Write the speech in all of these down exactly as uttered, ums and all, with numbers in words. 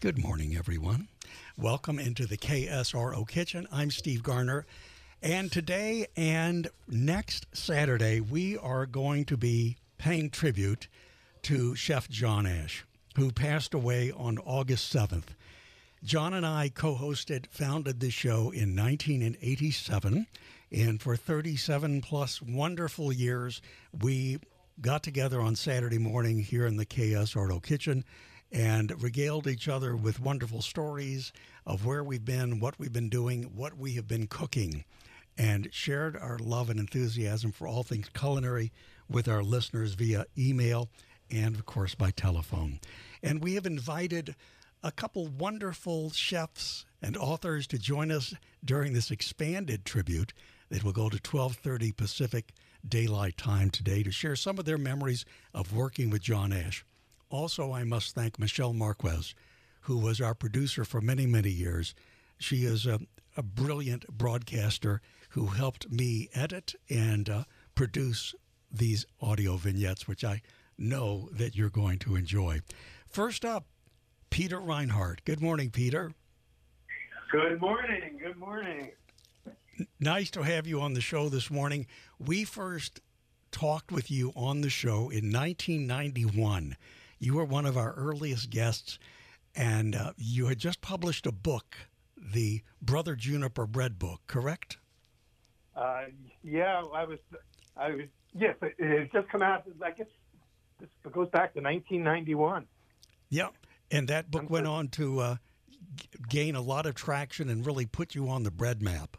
Good morning, everyone. Welcome into the K S R O Kitchen. I'm Steve Garner. And today and next Saturday, we are going to be paying tribute to Chef John Ash, who passed away on August seventh. John and I co-hosted, founded this show in nineteen eighty-seven. And for thirty-seven plus wonderful years, we got together on Saturday morning here in the K S R O Kitchen and regaled each other with wonderful stories of where we've been, what we've been doing, what we have been cooking, and shared our love and enthusiasm for all things culinary with our listeners via email and, of course, by telephone. And we have invited a couple wonderful chefs and authors to join us during this expanded tribute that will go to twelve thirty Pacific Daylight Time today to share some of their memories of working with John Ash. Also, I must thank Michelle Marquez, who was our producer for many, many years. She is a, a brilliant broadcaster who helped me edit and uh, produce these audio vignettes, which I know that you're going to enjoy. First up, Peter Reinhardt. Good morning, Peter. Good morning. Good morning. Nice to have you on the show this morning. We first talked with you on the show in nineteen ninety-one. You were one of our earliest guests, and uh, you had just published a book, the Brother Juniper Bread book, correct? Uh, yeah, I was, I was, yes, it, it just come out, I guess this goes back to nineteen ninety-one. Yeah, and that book went on to uh, g- gain a lot of traction and really put you on the bread map.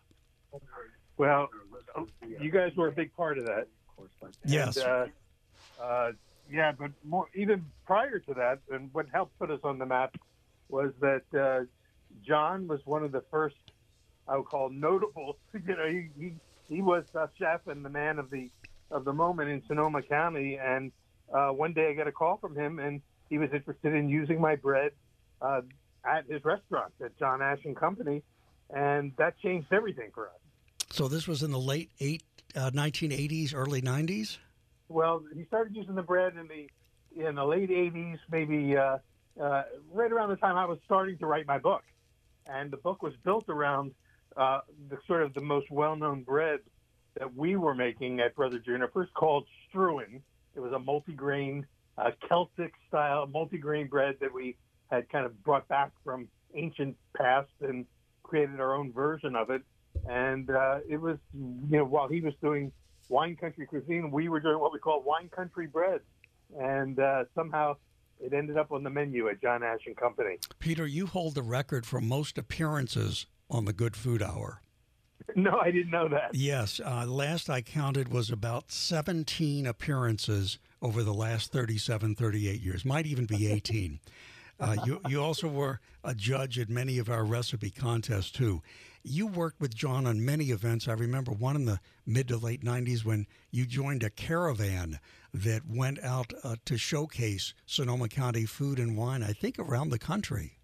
Well, you guys were a big part of that. Yes. And, uh, uh, yeah, but more, even prior to that, and what helped put us on the map was that uh, John was one of the first, I would call, notable. You know, he he, he was a chef and the man of the of the moment in Sonoma County. And uh, one day I got a call from him, and he was interested in using my bread uh, at his restaurant at John Ash and Company, and that changed everything for us. So this was in the late eight, uh, nineteen eighties, early nineties? Well, he started using the bread in the in the late eighties, maybe uh, uh, right around the time I was starting to write my book. And the book was built around uh, the sort of the most well-known bread that we were making at Brother Juniper's called Struan. It was a multigrain, uh, Celtic-style multigrain bread that we had kind of brought back from ancient past and created our own version of it. And uh, it was, you know, while he was doing wine country cuisine, we were doing what we call wine country bread. And uh, somehow it ended up on the menu at John Ash and Company. Peter, you hold the record for most appearances on the Good Food Hour. No, I didn't know that. Yes. Uh, last I counted was about seventeen appearances over the last thirty-seven, thirty-eight years. Might even be eighteen. Uh, you, you also were a judge at many of our recipe contests, too. You worked with John on many events. I remember one in the mid to late nineties when you joined a caravan that went out uh, to showcase Sonoma County food and wine, I think, around the country.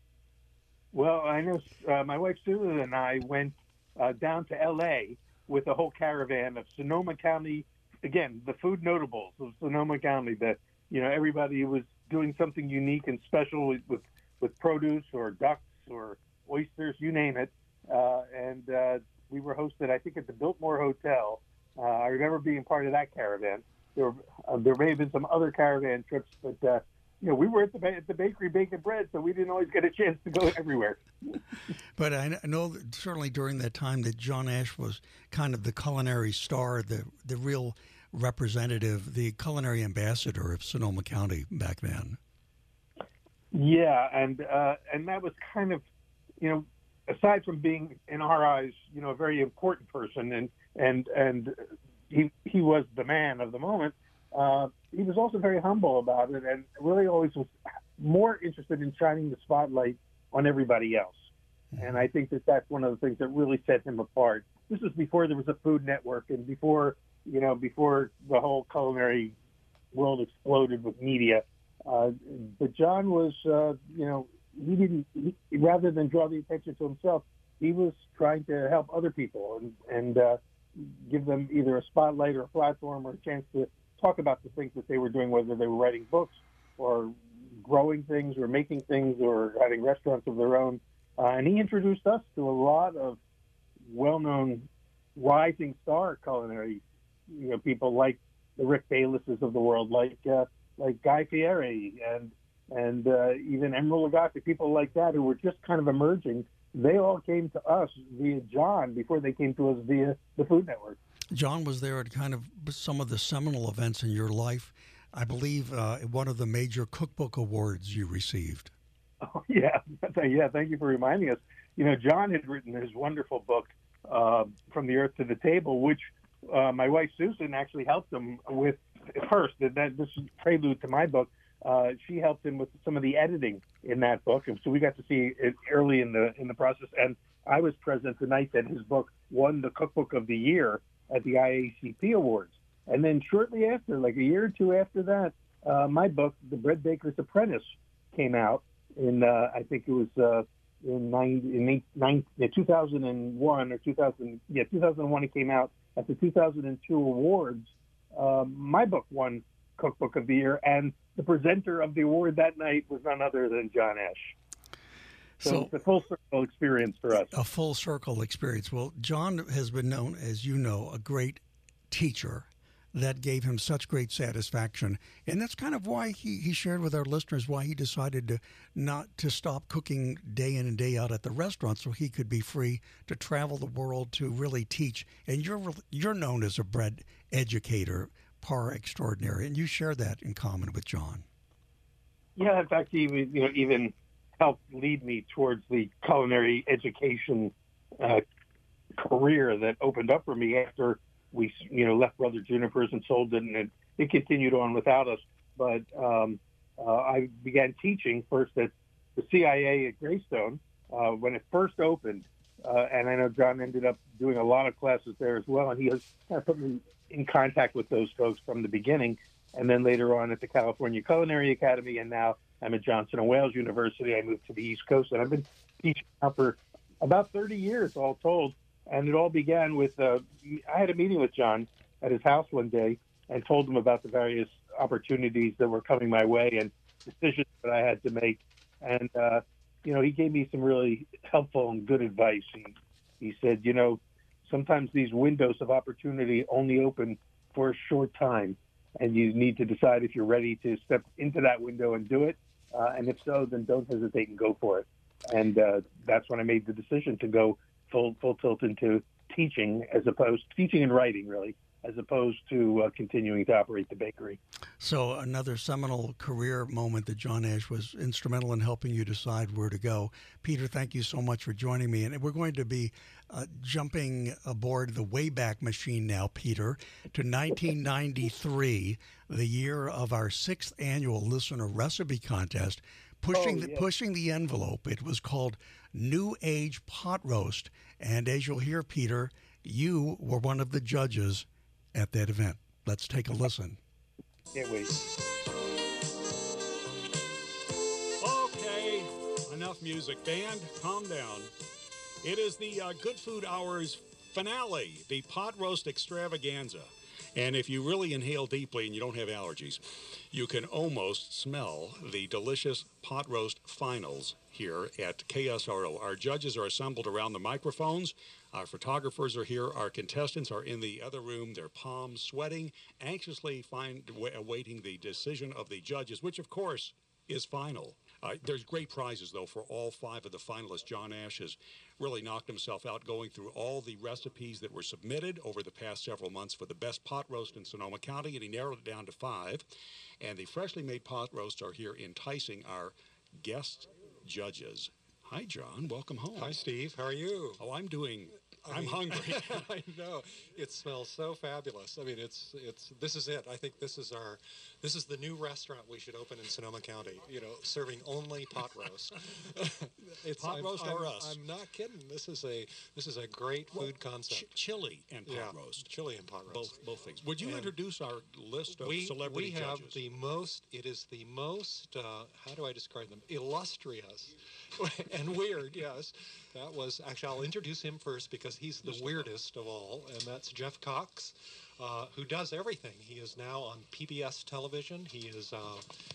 Well, I know uh, my wife Susan and I went uh, down to L A with a whole caravan of Sonoma County, again, the food notables of Sonoma County, that, you know, everybody was doing something unique and special with, with, with produce or ducks or oysters, you name it. Uh, and uh, we were hosted, I think, at the Biltmore Hotel. Uh, I remember being part of that caravan. There, were, uh, there may have been some other caravan trips, but uh, you know, we were at the at the bakery baking bread, so we didn't always get a chance to go everywhere. But I know that certainly during that time that John Ash was kind of the culinary star, the the real representative, the culinary ambassador of Sonoma County back then. Yeah, and uh, and that was kind of, you know, aside from being, in our eyes, you know, a very important person, and and and he he was the man of the moment. Uh, he was also very humble about it, and really always was more interested in shining the spotlight on everybody else. Mm-hmm. And I think that that's one of the things that really set him apart. This was before there was a Food Network, and before, you know, before the whole culinary world exploded with media. Uh, but John was, uh, you know, he didn't, he, rather than draw the attention to himself, he was trying to help other people and, and uh, give them either a spotlight or a platform or a chance to talk about the things that they were doing, whether they were writing books or growing things or making things or having restaurants of their own. Uh, and he introduced us to a lot of well-known rising star culinary, you know, people like the Rick Baylesses of the world, like uh, like Guy Fieri and and uh, even Emeril Lagasse, people like that who were just kind of emerging. They all came to us via John before they came to us via the Food Network. John was there at kind of some of the seminal events in your life. I believe uh, one of the major cookbook awards you received. Oh, yeah. Yeah, thank you for reminding us. You know, John had written his wonderful book, uh, From the Earth to the Table, which uh, my wife Susan actually helped him with first. That, that This is prelude to my book. Uh, she helped him with some of the editing in that book, and so we got to see it early in the in the process. And I was present the night that his book won the Cookbook of the Year at the I A C P Awards. And then shortly after, like a year or two after that, uh, my book, The Bread Baker's Apprentice, came out in uh, I think it was uh, in, nine, in eight, nine, yeah, two thousand one or two thousand. Yeah, two thousand one. It came out at the two thousand two awards. Uh, my book won Cookbook of the Year, and the presenter of the award that night was none other than John Ash. So, so it's a full circle experience for us. A full circle experience. Well, John has been known, as you know, a great teacher that gave him such great satisfaction. And that's kind of why he, he shared with our listeners why he decided to not to stop cooking day in and day out at the restaurant so he could be free to travel the world to really teach. And you're you're known as a bread educator par extraordinary, and you share that in common with John. Yeah, in fact, he you know even helped lead me towards the culinary education uh, career that opened up for me after we you know left Brother Juniper's and sold it, and it, it continued on without us. But um, uh, I began teaching first at the C I A at Greystone uh, when it first opened, uh, and I know John ended up doing a lot of classes there as well, and he has kind of put me in contact with those folks from the beginning, and then later on at the California Culinary Academy, and now I'm at Johnson and Wales University. I moved to the East Coast, and I've been teaching now for about thirty years, all told. And it all began with, uh, I had a meeting with John at his house one day and told him about the various opportunities that were coming my way and decisions that I had to make. And, uh, you know, he gave me some really helpful and good advice. He, he said, you know, sometimes these windows of opportunity only open for a short time, and you need to decide if you're ready to step into that window and do it. Uh, and if so, then don't hesitate and go for it. And uh, that's when I made the decision to go full full tilt into teaching, as opposed teaching and writing, really, as opposed to uh, continuing to operate the bakery. So another seminal career moment that John Ash was instrumental in helping you decide where to go. Peter, thank you so much for joining me. And we're going to be uh, jumping aboard the Wayback Machine now, Peter, to nineteen ninety-three, the year of our sixth annual listener recipe contest. Pushing oh, the yes. pushing the envelope. It was called New Age Pot Roast, and as you'll hear, Peter, you were one of the judges at that event. Let's take a listen. Can't wait. Okay, enough music. Band, calm down. It is the uh, Good Food Hours finale, the pot roast extravaganza. And if you really inhale deeply and you don't have allergies, you can almost smell the delicious pot roast finals here at K S R O. Our judges are assembled around the microphones. Our photographers are here. Our contestants are in the other room, their palms sweating, anxiously find, awaiting the decision of the judges, which, of course, is final. Uh, there's great prizes, though, for all five of the finalists. John Ash has really knocked himself out going through all the recipes that were submitted over the past several months for the best pot roast in Sonoma County, and he narrowed it down to five. And the freshly made pot roasts are here enticing our guest judges. Hi, John. Welcome home. Hi, Steve. How are you? Oh, I'm doing... I I'm mean, hungry. I know. It smells so fabulous. I mean, it's it's this is it. I think this is our this is the new restaurant we should open in Sonoma County. You know, serving only pot roast. It's pot I'm, roast I'm, or us. I'm not kidding. This is a this is a great well, food concept. Ch- chili and pot yeah, roast. Chili and pot roast. Both both things. Would you and introduce our list of we, celebrity we have judges? the most. It is the most. Uh, how do I describe them? Illustrious and weird. Yes. That was, actually, I'll introduce him first because he's the weirdest of all, and that's Jeff Cox, uh, who does everything. He is now on P B S television. He is uh,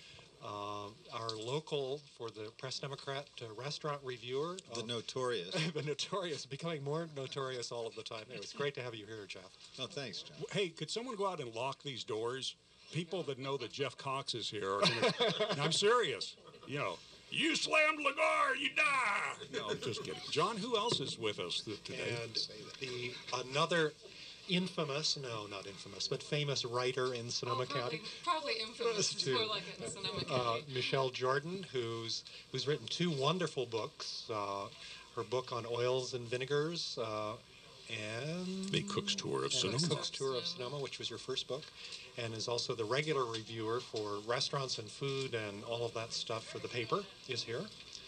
uh, our local, for the Press Democrat uh, restaurant reviewer. The uh, notorious. the notorious, becoming more notorious all of the time. Anyway, it's great to have you here, Jeff. Oh, thanks, John. Hey, could someone go out and lock these doors? People that know that Jeff Cox is here are gonna, I'm serious. You know, you slammed Lagar, you die. No, just kidding. John, who else is with us th- today? And the another infamous, no, not infamous, but famous writer in Sonoma oh, probably, County. Probably infamous. It's to, more like it in Sonoma uh, County. Michelle Jordan, who's who's written two wonderful books. Uh, her book on oils and vinegars, uh, and The Cook's Tour of and Sonoma. The Cook's Tour of Sonoma, which was your first book, and is also the regular reviewer for restaurants and food and all of that stuff for the paper. Is here.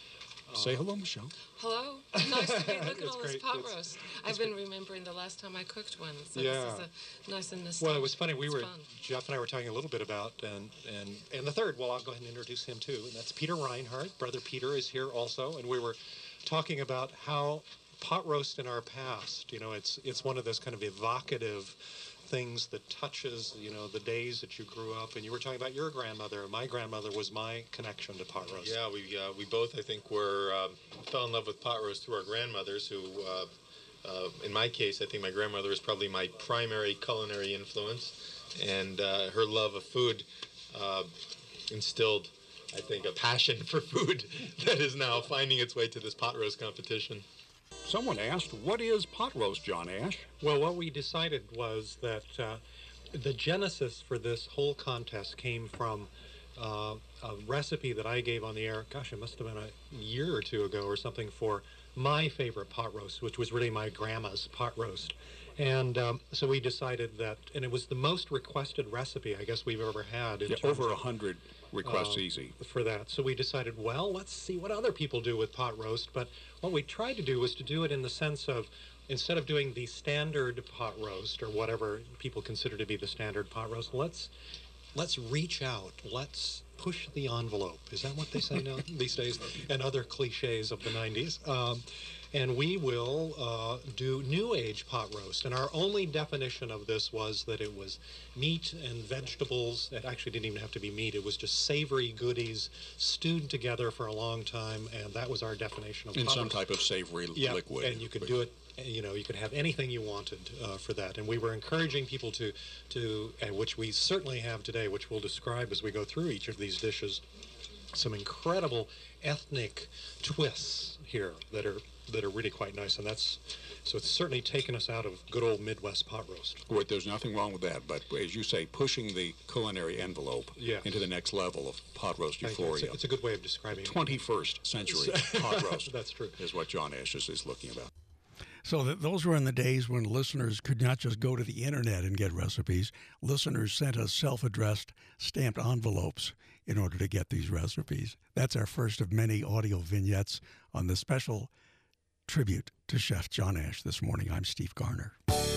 Say hello, Michelle. Hello. Nice to be. Look at It's all this great. pot It's- roast. I've been remembering the last time I cooked one. So Yeah. this is a nice and nostalgic. Well, it was funny. We It's were fun. Jeff and I were talking a little bit about and and and the third. Well, I'll go ahead and introduce him too. And that's Peter Reinhardt. Brother Peter is here also, and we were talking about how pot roast in our past. You know, it's it's one of those kind of evocative things that touches, you know, the days that you grew up. And you were talking about your grandmother. My grandmother was my connection to pot roast. Yeah, we uh, we both, I think, were um, fell in love with pot roast through our grandmothers. Who, uh, uh, in my case, I think my grandmother was probably my primary culinary influence, and uh, her love of food uh, instilled, I think, a passion for food that is now finding its way to this pot roast competition. Someone asked, what is pot roast, John Ash? Well, what we decided was that uh, the genesis for this whole contest came from uh, a recipe that I gave on the air, gosh, it must have been a year or two ago or something, for my favorite pot roast, which was really my grandma's pot roast. And um, so we decided that, and it was the most requested recipe I guess we've ever had. In Yeah, terms over a of, hundred requests uh, easy. for that. So we decided, well, let's see what other people do with pot roast. But what we tried to do was to do it in the sense of, instead of doing the standard pot roast or whatever people consider to be the standard pot roast, let's let's reach out. Let's push the envelope. Is that what they say now these days? And other cliches of the nineties. Um, and we will uh, do New Age pot roast. And our only definition of this was that it was meat and vegetables. It actually didn't even have to be meat. It was just savory goodies stewed together for a long time, and that was our definition of In pot some roast. type of savory Yeah, liquid. and you could do it. You know, you could have anything you wanted uh, for that. And we were encouraging people to, to, and which we certainly have today, which we'll describe as we go through each of these dishes, some incredible ethnic twists here that are that are really quite nice. And that's, so it's certainly taken us out of good old Midwest pot roast. Wait, there's nothing wrong with that, but as you say, pushing the culinary envelope Yeah. into the next level of pot roast Thank you. euphoria. It's a, it's a good way of describing it. twenty-first century pot roast. That's true. Is what John Ash is, is looking about. So that those were in the days when listeners could not just go to the internet and get recipes. Listeners sent us self-addressed stamped envelopes in order to get these recipes. That's our first of many audio vignettes on the special tribute to Chef John Ash this morning. I'm Steve Garner.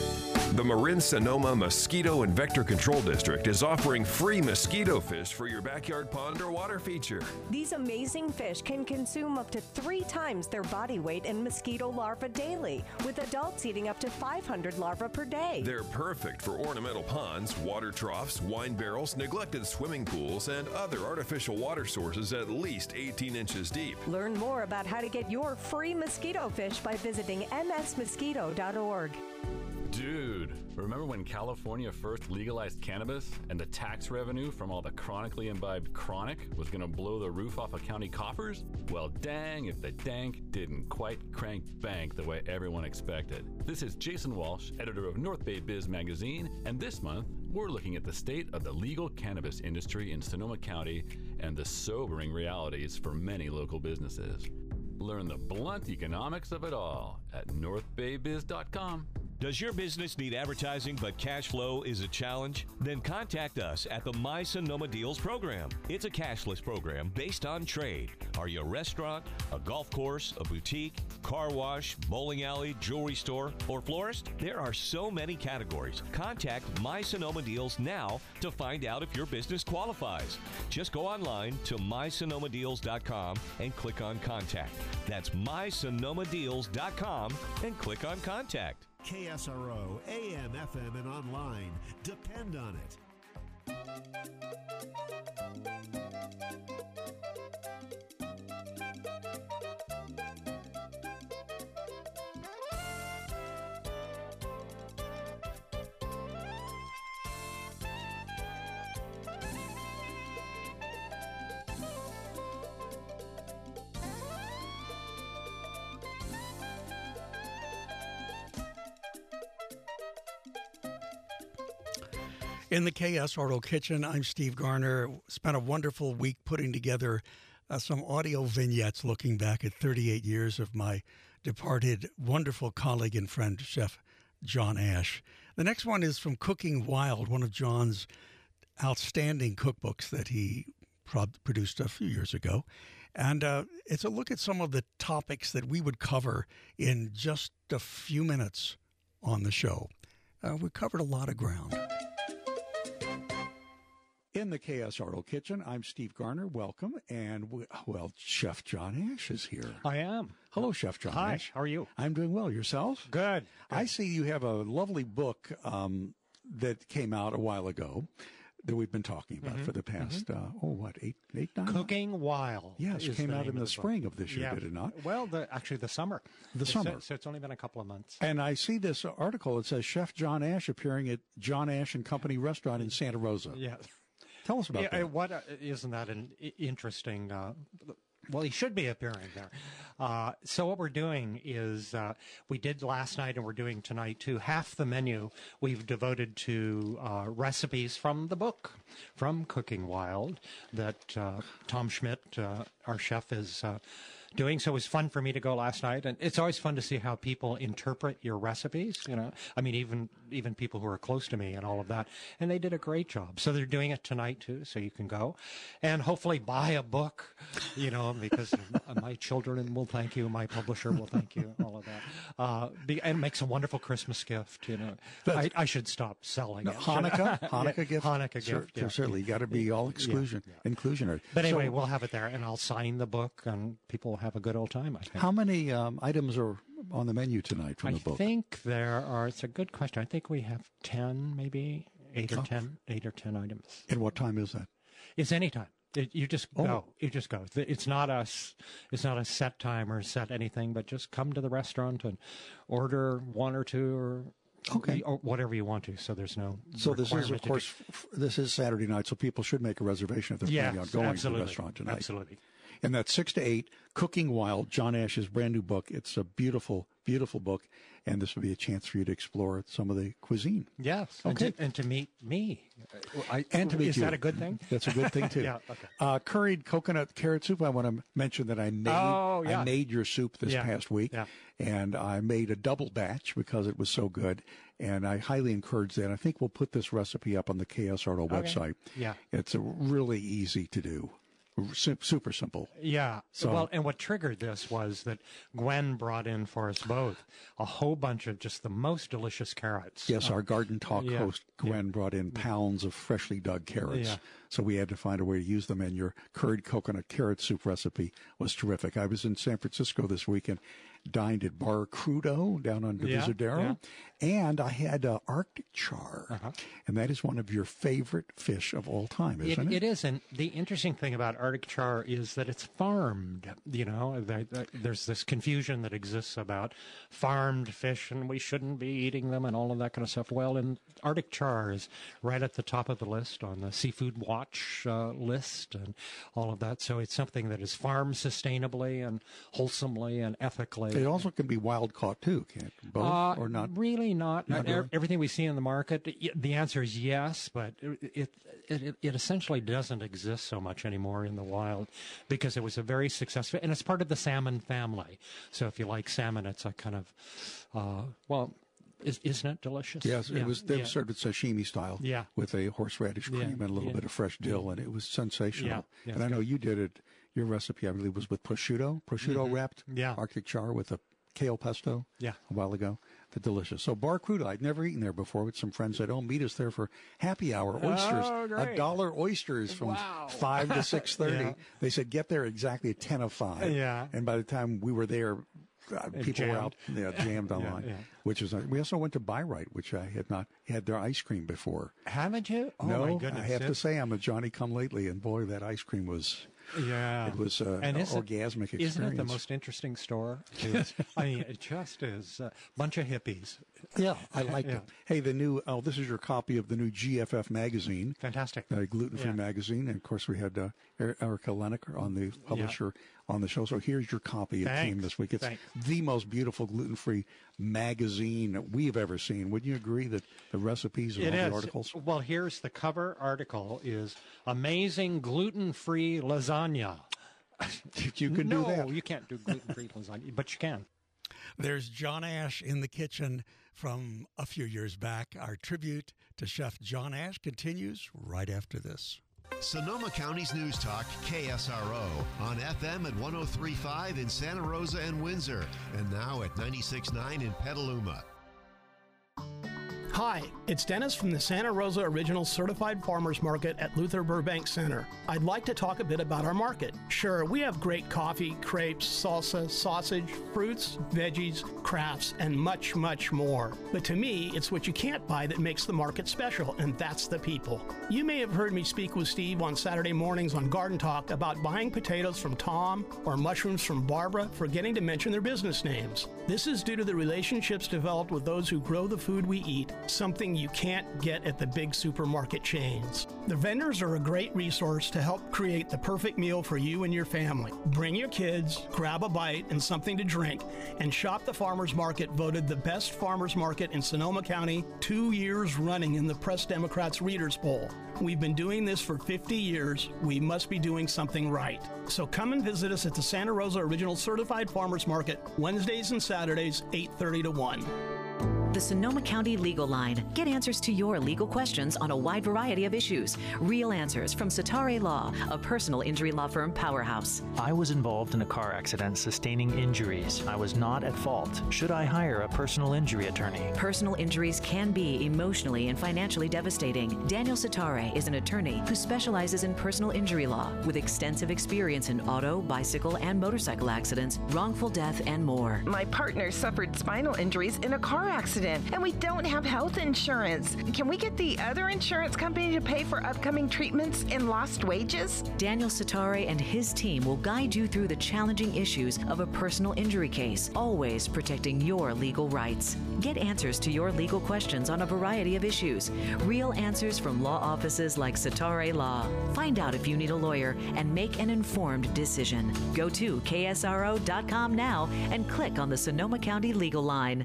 The Marin Sonoma Mosquito and Vector Control District is offering free mosquito fish for your backyard pond or water feature. These amazing fish can consume up to three times their body weight in mosquito larvae daily, with adults eating up to five hundred larvae per day. They're perfect for ornamental ponds, water troughs, wine barrels, neglected swimming pools, and other artificial water sources at least eighteen inches deep. Learn more about how to get your free mosquito fish by visiting m s mosquito dot org. Dude, remember when California first legalized cannabis and the tax revenue from all the chronically imbibed chronic was going to blow the roof off of county coffers? Well, dang if the dank didn't quite crank bank the way everyone expected. This is Jason Walsh, editor of North Bay Biz magazine, and this month we're looking at the state of the legal cannabis industry in Sonoma County and the sobering realities for many local businesses. Learn the blunt economics of it all at north bay biz dot com. Does your business need advertising but cash flow is a challenge? Then contact us at the My Sonoma Deals program. It's a cashless program based on trade. Are you a restaurant, a golf course, a boutique, car wash, bowling alley, jewelry store, or florist? There are so many categories. Contact My Sonoma Deals now to find out if your business qualifies. Just go online to my sonoma deals dot com and click on Contact. That's my sonoma deals dot com and click on Contact. K S R O, A M, F M, and online. Depend on it. In the K S R O Kitchen, I'm Steve Garner. Spent a wonderful week putting together uh, some audio vignettes looking back at thirty-eight years of my departed wonderful colleague and friend, Chef John Ash. The next one is from Cooking Wild, one of John's outstanding cookbooks that he pro- produced a few years ago. And uh, it's a look at some of the topics that we would cover in just a few minutes on the show. Uh, we covered a lot of ground. In the K S R O Kitchen, I'm Steve Garner. Welcome. And, we, well, Chef John Ash is here. I am. Hello, Chef John Hi, Ash. how are you? I'm doing well. Yourself? Good. I see you have a lovely book um, that came out a while ago that we've been talking about Mhm, for the past, mhm. uh, oh, what, eight, eight, nine? Cooking Wild. Yes, is came the out name in the, of the spring book. of this year, Yeah. did it not? Well, the, actually the summer. The It's- summer. So it's only been a couple of months. And I see this article. It says Chef John Ash appearing at John Ash and Company Restaurant in Santa Rosa. Yeah. Tell us about Yeah, that. uh, What uh, isn't that an i- interesting? Uh, well, he should be appearing there. Uh, so what we're doing is uh, we did last night, and we're doing tonight too. Half the menu we've devoted to uh, recipes from the book, from Cooking Wild, that uh, Tom Schmidt, uh, our chef, is. Uh, doing. So it was fun for me to go last night, and it's always fun to see how people interpret your recipes. You know, I mean, even even people who are close to me and all of that, and they did a great job. So they're doing it tonight too, so you can go, and hopefully buy a book. You know, because my children will thank you, my publisher will thank you, all of that, uh, be, and it makes a wonderful Christmas gift. You know, I, I should stop selling No, it. Hanukkah, Hanukkah Yeah, gift, Hanukkah Cer- gift. Yeah. Certainly, you got to be all exclusion, inclusionary. But anyway, So, we'll have it there, and I'll sign the book, and people will have a good old time, I think. how many um, items are on the menu tonight from I the book? think there are, it's a good question. I think we have ten, maybe eight or Oh. ten, eight or ten items. And what time is that? It's any time. It, you just Oh. go. You just go. It's not a, s- it's not a set time or set anything, but just come to the restaurant and order one or two or Okay. or whatever you want to. So there's no. So this is, requirement of to course, f- this is Saturday night, so people should make a reservation if they're do- planning yeah, on going to absolutely, the restaurant tonight. Absolutely. And that's six to eight, Cooking Wild, John Ash's brand new book. It's a beautiful, beautiful book, and this will be a chance for you to explore some of the cuisine. Yes. Okay. And to, and to meet me. I, And to meet is you. that a good thing? That's a good thing too. Yeah, okay. Uh, curried coconut carrot soup. I want to mention that I made Oh, yeah. I made your soup this Yeah, past week, yeah. and I made a double batch because it was so good, and I highly encourage that. I think we'll put this recipe up on the K S R O website. Yeah. It's a really easy to do, Su- super simple. Yeah. So- well, and what triggered this was that Gwen brought in for us both a whole bunch of just the most delicious carrots. Yes, Uh, our Garden Talk yeah, host Gwen brought in pounds of freshly dug carrots. Yeah. So we had to find a way to use them, and your curried coconut carrot soup recipe was terrific. I was in San Francisco this weekend, dined at Bar Crudo down on Yeah, Divisadero, and I had uh, Arctic char, Uh-huh. and that is one of your favorite fish of all time, It, isn't it? it is, and the interesting thing about Arctic char is that it's farmed. You know, there, there- there's this confusion that exists about farmed fish, and we shouldn't be eating them, and all of that kind of stuff. Well, and Arctic char is right at the top of the list on the Seafood Watch uh, list, and all of that. So it's something that is farmed sustainably and wholesomely and ethically. It also can be wild caught too, can't it? Both Uh, or not? Really not. not Uh, really? Everything we see in the market, y- the answer is yes, but it, it, it, it essentially doesn't exist so much anymore in the wild because it was a very successful, and it's part of the salmon family. So if you like salmon, it's a kind of, uh, well, is, isn't it delicious? Yes, Yeah, it was. They yeah. were served sashimi style, Yeah. with a horseradish cream Yeah, and a little yeah. bit of fresh dill, and it was sensational. Yeah, yeah, and I it's know you did it. Your recipe, I believe, was with prosciutto, prosciutto Mhm. wrapped Yeah. Arctic char with a kale pesto. Yeah. a while ago. The delicious. So Bar Crudo, I'd never eaten there before. But some friends said, "Oh, meet us there for happy hour oysters, Oh, a great. dollar oysters from Wow. five to six thirty." Yeah. They said, "Get there exactly at ten of five." Yeah. And by the time we were there, uh, people were out yeah, jammed online, yeah. which is. We also went to Byright, which I had not had their ice cream before. Haven't you? Oh no, my goodness! I have it, to say I'm a Johnny Come Lately, and boy, that ice cream was. Yeah, it was uh, an orgasmic experience. Isn't it the most interesting store? It's, I mean, it just is a bunch of hippies. Yeah, I like yeah. it. Hey, the new, oh, this is your copy of the new G F F magazine. Fantastic. Uh, gluten-free yeah. magazine. And, of course, we had uh, Erica Lennick on the publisher yeah. on the show. So here's your copy. It Thanks. came this week. It's Thanks. the most beautiful gluten-free magazine we've ever seen. Wouldn't you agree that the recipes and it all is. the articles? Well, here's the cover article is Amazing Gluten-Free Lasagna. You can no, do that. No, you can't do gluten-free lasagna, but you can. There's John Ash in the kitchen from a few years back. Our tribute to Chef John Ash continues right after this. Sonoma County's News Talk, K S R O, on F M at one oh three point five in Santa Rosa and Windsor, and now at ninety-six point nine in Petaluma. Hi, it's Dennis from the Santa Rosa Original Certified Farmers Market at Luther Burbank Center. I'd like to talk a bit about our market. Sure, we have great coffee, crepes, salsa, sausage, fruits, veggies, crafts, and much, much more. But to me, it's what you can't buy that makes the market special, and that's the people. You may have heard me speak with Steve on Saturday mornings on Garden Talk about buying potatoes from Tom or mushrooms from Barbara, forgetting to mention their business names. This is due to the relationships developed with those who grow the food we eat, something you can't get at the big supermarket chains. The vendors are a great resource to help create the perfect meal for you and your family. Bring your kids, grab a bite and something to drink, and shop the farmers market, voted the best farmers market in Sonoma County two years running in the Press Democrats Readers Poll. We've been doing this for fifty years. We must be doing something right. So come and visit us at the Santa Rosa Original Certified Farmers Market, Wednesdays and Saturdays, eight thirty to one. The Sonoma County Legal Line. Get answers to your legal questions on a wide variety of issues. Real answers from Satare Law, a personal injury law firm powerhouse. I was involved in a car accident sustaining injuries. I was not at fault. Should I hire a personal injury attorney? Personal injuries can be emotionally and financially devastating. Daniel Satare is an attorney who specializes in personal injury law with extensive experience in auto, bicycle, and motorcycle accidents, wrongful death, and more. My partner suffered spinal injuries in a car accident, and we don't have health insurance. Can we get the other insurance company to pay for upcoming treatments and lost wages? Daniel Satare and his team will guide you through the challenging issues of a personal injury case, always protecting your legal rights. Get answers to your legal questions on a variety of issues. Real answers from law offices like Satare Law. Find out if you need a lawyer and make an informed decision. Go to K S R O dot com now and click on the Sonoma County Legal Line.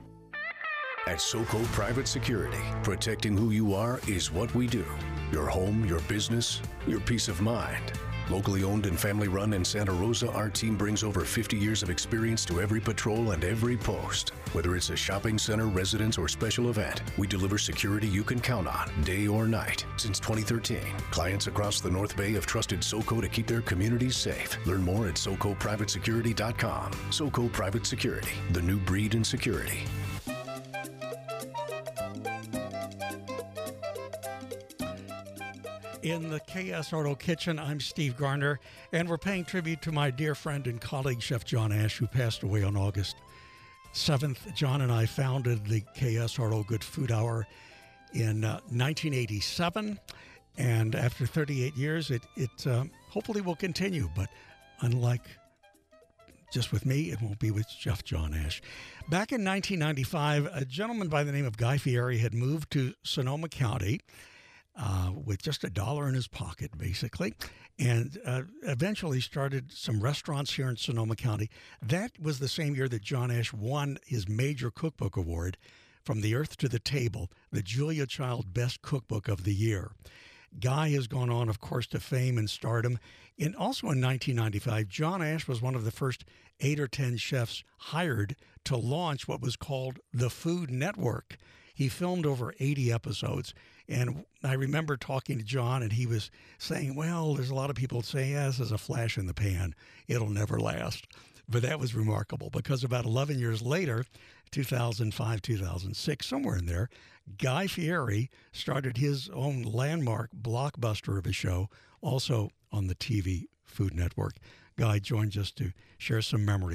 At SoCo Private Security, protecting who you are is what we do. Your home, your business, your peace of mind. Locally owned and family run in Santa Rosa, our team brings over fifty years of experience to every patrol and every post. Whether it's a shopping center, residence, or special event, we deliver security you can count on, day or night. Since twenty thirteen, clients across the North Bay have trusted SoCo to keep their communities safe. Learn more at SoCo Private Security dot com. SoCo Private Security, the new breed in security. In the K S R O kitchen, I'm Steve Garner, and we're paying tribute to my dear friend and colleague, Chef John Ash, who passed away on August seventh. John and I founded the K S R O Good Food Hour in uh, nineteen eighty-seven, and after thirty-eight years, it, it uh, hopefully will continue, but unlike just with me, it won't be with Chef John Ash. Back in nineteen ninety-five, a gentleman by the name of Guy Fieri had moved to Sonoma County Uh, with just a dollar in his pocket, basically, and uh, eventually started some restaurants here in Sonoma County. That was the same year that John Ash won his major cookbook award from The Earth to the Table, the Julia Child Best Cookbook of the Year. Guy has gone on, of course, to fame and stardom. And also in nineteen ninety-five, John Ash was one of the first eight or ten chefs hired to launch what was called the Food Network. He filmed over eighty episodes, and I remember talking to John, and he was saying, well, there's a lot of people saying, yeah, this is a flash in the pan. It'll never last. But that was remarkable, because about eleven years later, two thousand five, two thousand six, somewhere in there, Guy Fieri started his own landmark blockbuster of a show, also on the T V Food Network. Guy joins us to share some memories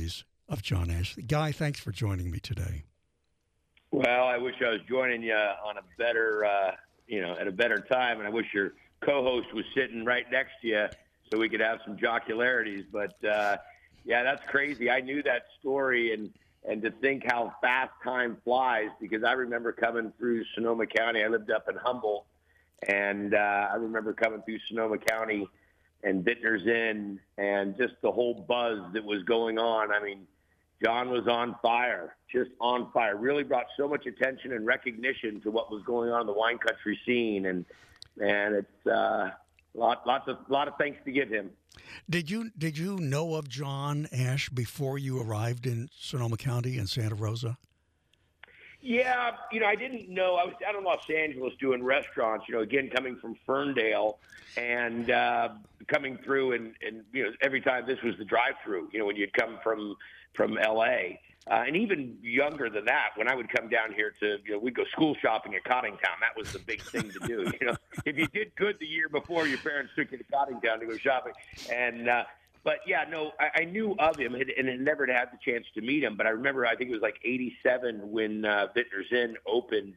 of John Ash. Guy, thanks for joining me today. Well, I wish I was joining you on a better, uh, you know, at a better time, and I wish your co-host was sitting right next to you so we could have some jocularities. But uh, yeah, that's crazy. I knew that story, and and to think how fast time flies, because I remember coming through Sonoma County. I lived up in Humboldt, and uh, I remember coming through Sonoma County and Vintners Inn, and just the whole buzz that was going on. I mean, John was on fire, just on fire. Really brought so much attention and recognition to what was going on in the wine country scene, and and it's uh, lot, lots of lot of thanks to give him. Did you did you know of John Ash before you arrived in Sonoma County and Santa Rosa? Yeah, you know, I didn't know. I was down in Los Angeles doing restaurants, you know, again, coming from Ferndale and uh, coming through and, and, you know, every time this was the drive-through, you know, when you'd come from, from L A. Uh, and even younger than that, when I would come down here to, you know, we'd go school shopping at Cottingtown. That was the big thing to do. You know, if you did good the year before, your parents took you to Cottingtown to go shopping. And, uh, But, yeah, no, I, I knew of him and, and had never had the chance to meet him. But I remember, I think it was like eighty-seven when uh, Vintners Inn opened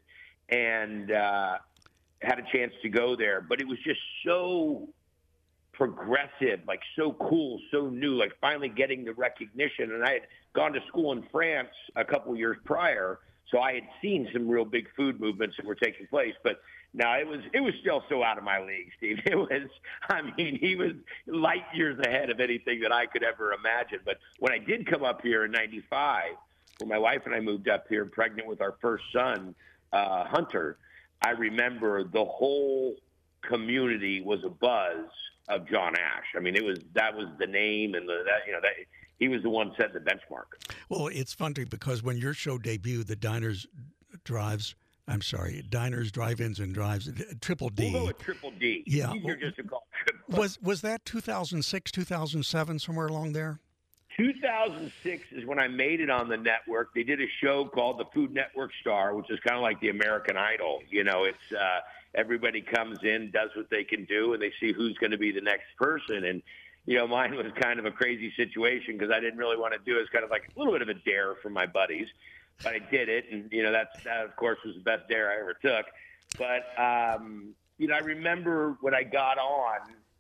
and uh, had a chance to go there. But it was just so progressive, like so cool, so new, like finally getting the recognition. And I had gone to school in France a couple years prior, so I had seen some real big food movements that were taking place. But no, it was it was still so out of my league, Steve. It was, I mean, he was light years ahead of anything that I could ever imagine. But when I did come up here in ninety-five, when my wife and I moved up here, pregnant with our first son, uh, Hunter, I remember the whole community was abuzz of John Ash. I mean, it was that was the name, and the that you know that he was the one setting the benchmark. Well, it's funny because when your show debuted, the Diners Drives. I'm sorry, Diners, Drive-Ins, and Drives, Triple D. We'll go with Triple D. Yeah. Easier just to call. Was was that two thousand six, two thousand seven, somewhere along there? two thousand six is when I made it on the network. They did a show called the Food Network Star, which is kind of like the American Idol. You know, it's uh, everybody comes in, does what they can do, and they see who's going to be the next person. And, you know, mine was kind of a crazy situation because I didn't really want to do it. It's kind of like a little bit of a dare from my buddies. But I did it, and, you know, that's, that, of course, was the best dare I ever took. But, um, you know, I remember when I got on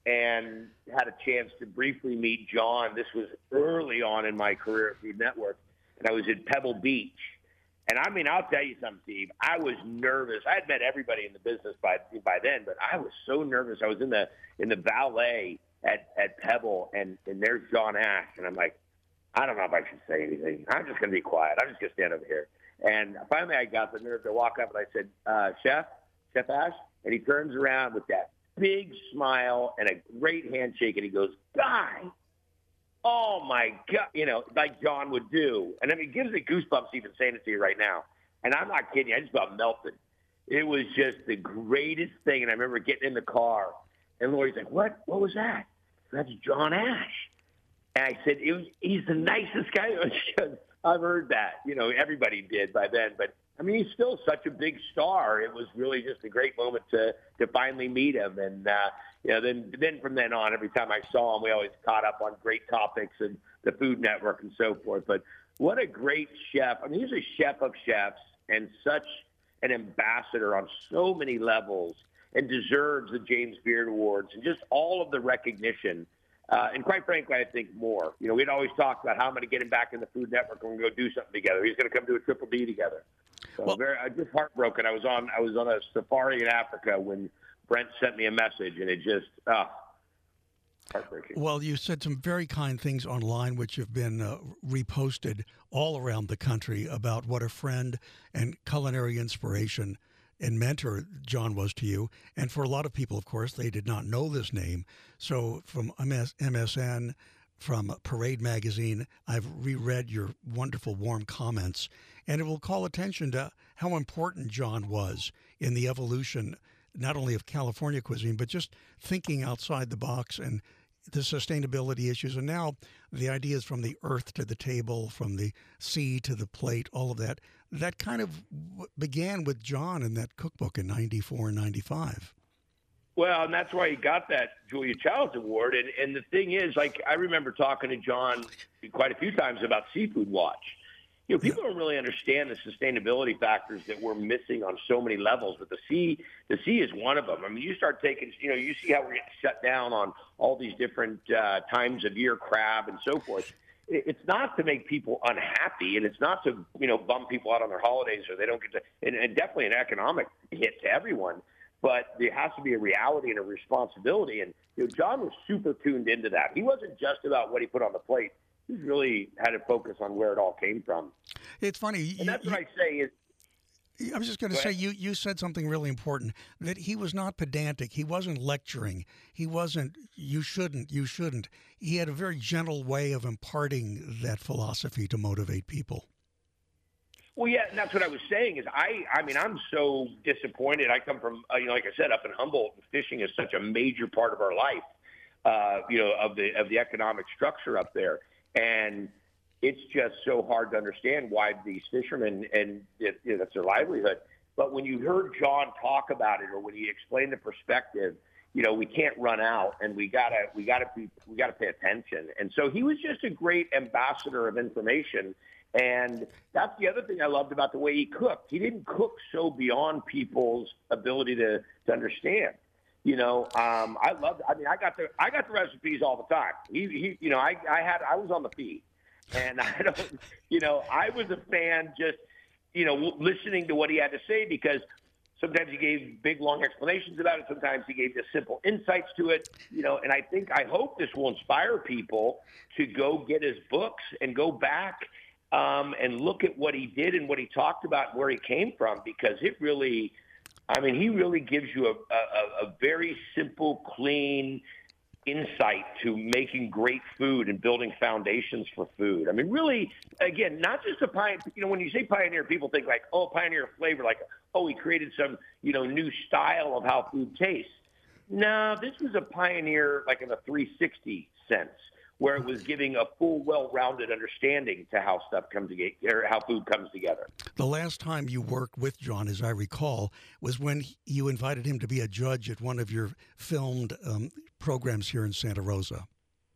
and had a chance to briefly meet John. This was early on in my career at Food Network, and I was at Pebble Beach. And, I mean, I'll tell you something, Steve. I was nervous. I had met everybody in the business by by then, but I was so nervous. I was in the in the valet at, at Pebble, and, and there's John Ash, and I'm like, I don't know if I should say anything. I'm just going to be quiet. I'm just going to stand over here. And finally I got the nerve to walk up, and I said, uh, Chef, Chef Ash? And he turns around with that big smile and a great handshake, and he goes, Guy, oh, my God, you know, like John would do. And I mean, it gives me goosebumps even saying it to you right now. And I'm not kidding you. I just about melted. It was just the greatest thing. And I remember getting in the car, and Lori's like, what? What was that? That's John Ash. And I said, it was, he's the nicest guy. I've heard that. You know, everybody did by then. But, I mean, he's still such a big star. It was really just a great moment to to finally meet him. And, uh, you know, then, then from then on, every time I saw him, we always caught up on great topics and the Food Network and so forth. But what a great chef. I mean, he's a chef of chefs and such an ambassador on so many levels and deserves the James Beard Awards and just all of the recognition. Uh, and quite frankly, I think more. You know, we'd always talked about how I'm going to get him back in the Food Network and we're going to go do something together. He's going to come do a Triple D together. So well, very, I'm just heartbroken. I was on I was on a safari in Africa when Brent sent me a message, and it just, oh, heartbreaking. Well, you said some very kind things online, which have been uh, reposted all around the country about what a friend and culinary inspiration and mentor John was to you. And for a lot of people, of course, they did not know this name. So from M S N, from Parade Magazine, I've reread your wonderful, warm comments, and it will call attention to how important John was in the evolution, not only of California cuisine, but just thinking outside the box and the sustainability issues. And now the ideas from the earth to the table, from the sea to the plate, all of that, that kind of began with John in that cookbook in ninety-four and ninety-five. Well, and that's why he got that Julia Childs Award. And, and the thing is, like, I remember talking to John quite a few times about Seafood Watch. You know, people don't really understand the sustainability factors that we're missing on so many levels, but the sea, the sea is one of them. I mean, you start taking, you know, you see how we're getting shut down on all these different uh, times of year crab and so forth. It's not to make people unhappy, and it's not to, you know, bum people out on their holidays or they don't get to, and, and definitely an economic hit to everyone. But there has to be a reality and a responsibility. And you know, John was super tuned into that. He wasn't just about what he put on the plate. He really had to focus on where it all came from. It's funny. And you, that's you, what I say is, I was just going to say, you, you said something really important, that he was not pedantic. He wasn't lecturing. He wasn't, you shouldn't, you shouldn't. He had a very gentle way of imparting that philosophy to motivate people. Well, yeah, and that's what I was saying is I, I mean, I'm so disappointed. I come from, uh, you know, like I said, up in Humboldt, and fishing is such a major part of our life, uh, you know, of the of the economic structure up there. And it's just so hard to understand why these fishermen, and it, you know, that's their livelihood. But when you heard John talk about it, or when he explained the perspective, you know, we can't run out, and we gotta, we gotta be, we gotta pay attention. And so he was just a great ambassador of information. And that's the other thing I loved about the way he cooked. He didn't cook so beyond people's ability to, to understand. You know, um, I loved. I mean, I got the I got the recipes all the time. He, he you know, I, I had I was on the feed, and I don't, you know, I was a fan just, you know, listening to what he had to say, because sometimes he gave big long explanations about it. Sometimes he gave just simple insights to it. You know, and I think I hope this will inspire people to go get his books and go back. Um, and look at what he did and what he talked about and where he came from, because it really, I mean, he really gives you a, a, a very simple, clean insight to making great food and building foundations for food. I mean, really, again, not just a pioneer. You know, when you say pioneer, people think like, oh, pioneer flavor, like, oh, he created some, you know, new style of how food tastes. No, this was a pioneer like in a three sixty sense, where it was giving a full, well-rounded understanding to how stuff comes together, how food comes together. The last time you worked with John, as I recall, was when you invited him to be a judge at one of your filmed um, programs here in Santa Rosa.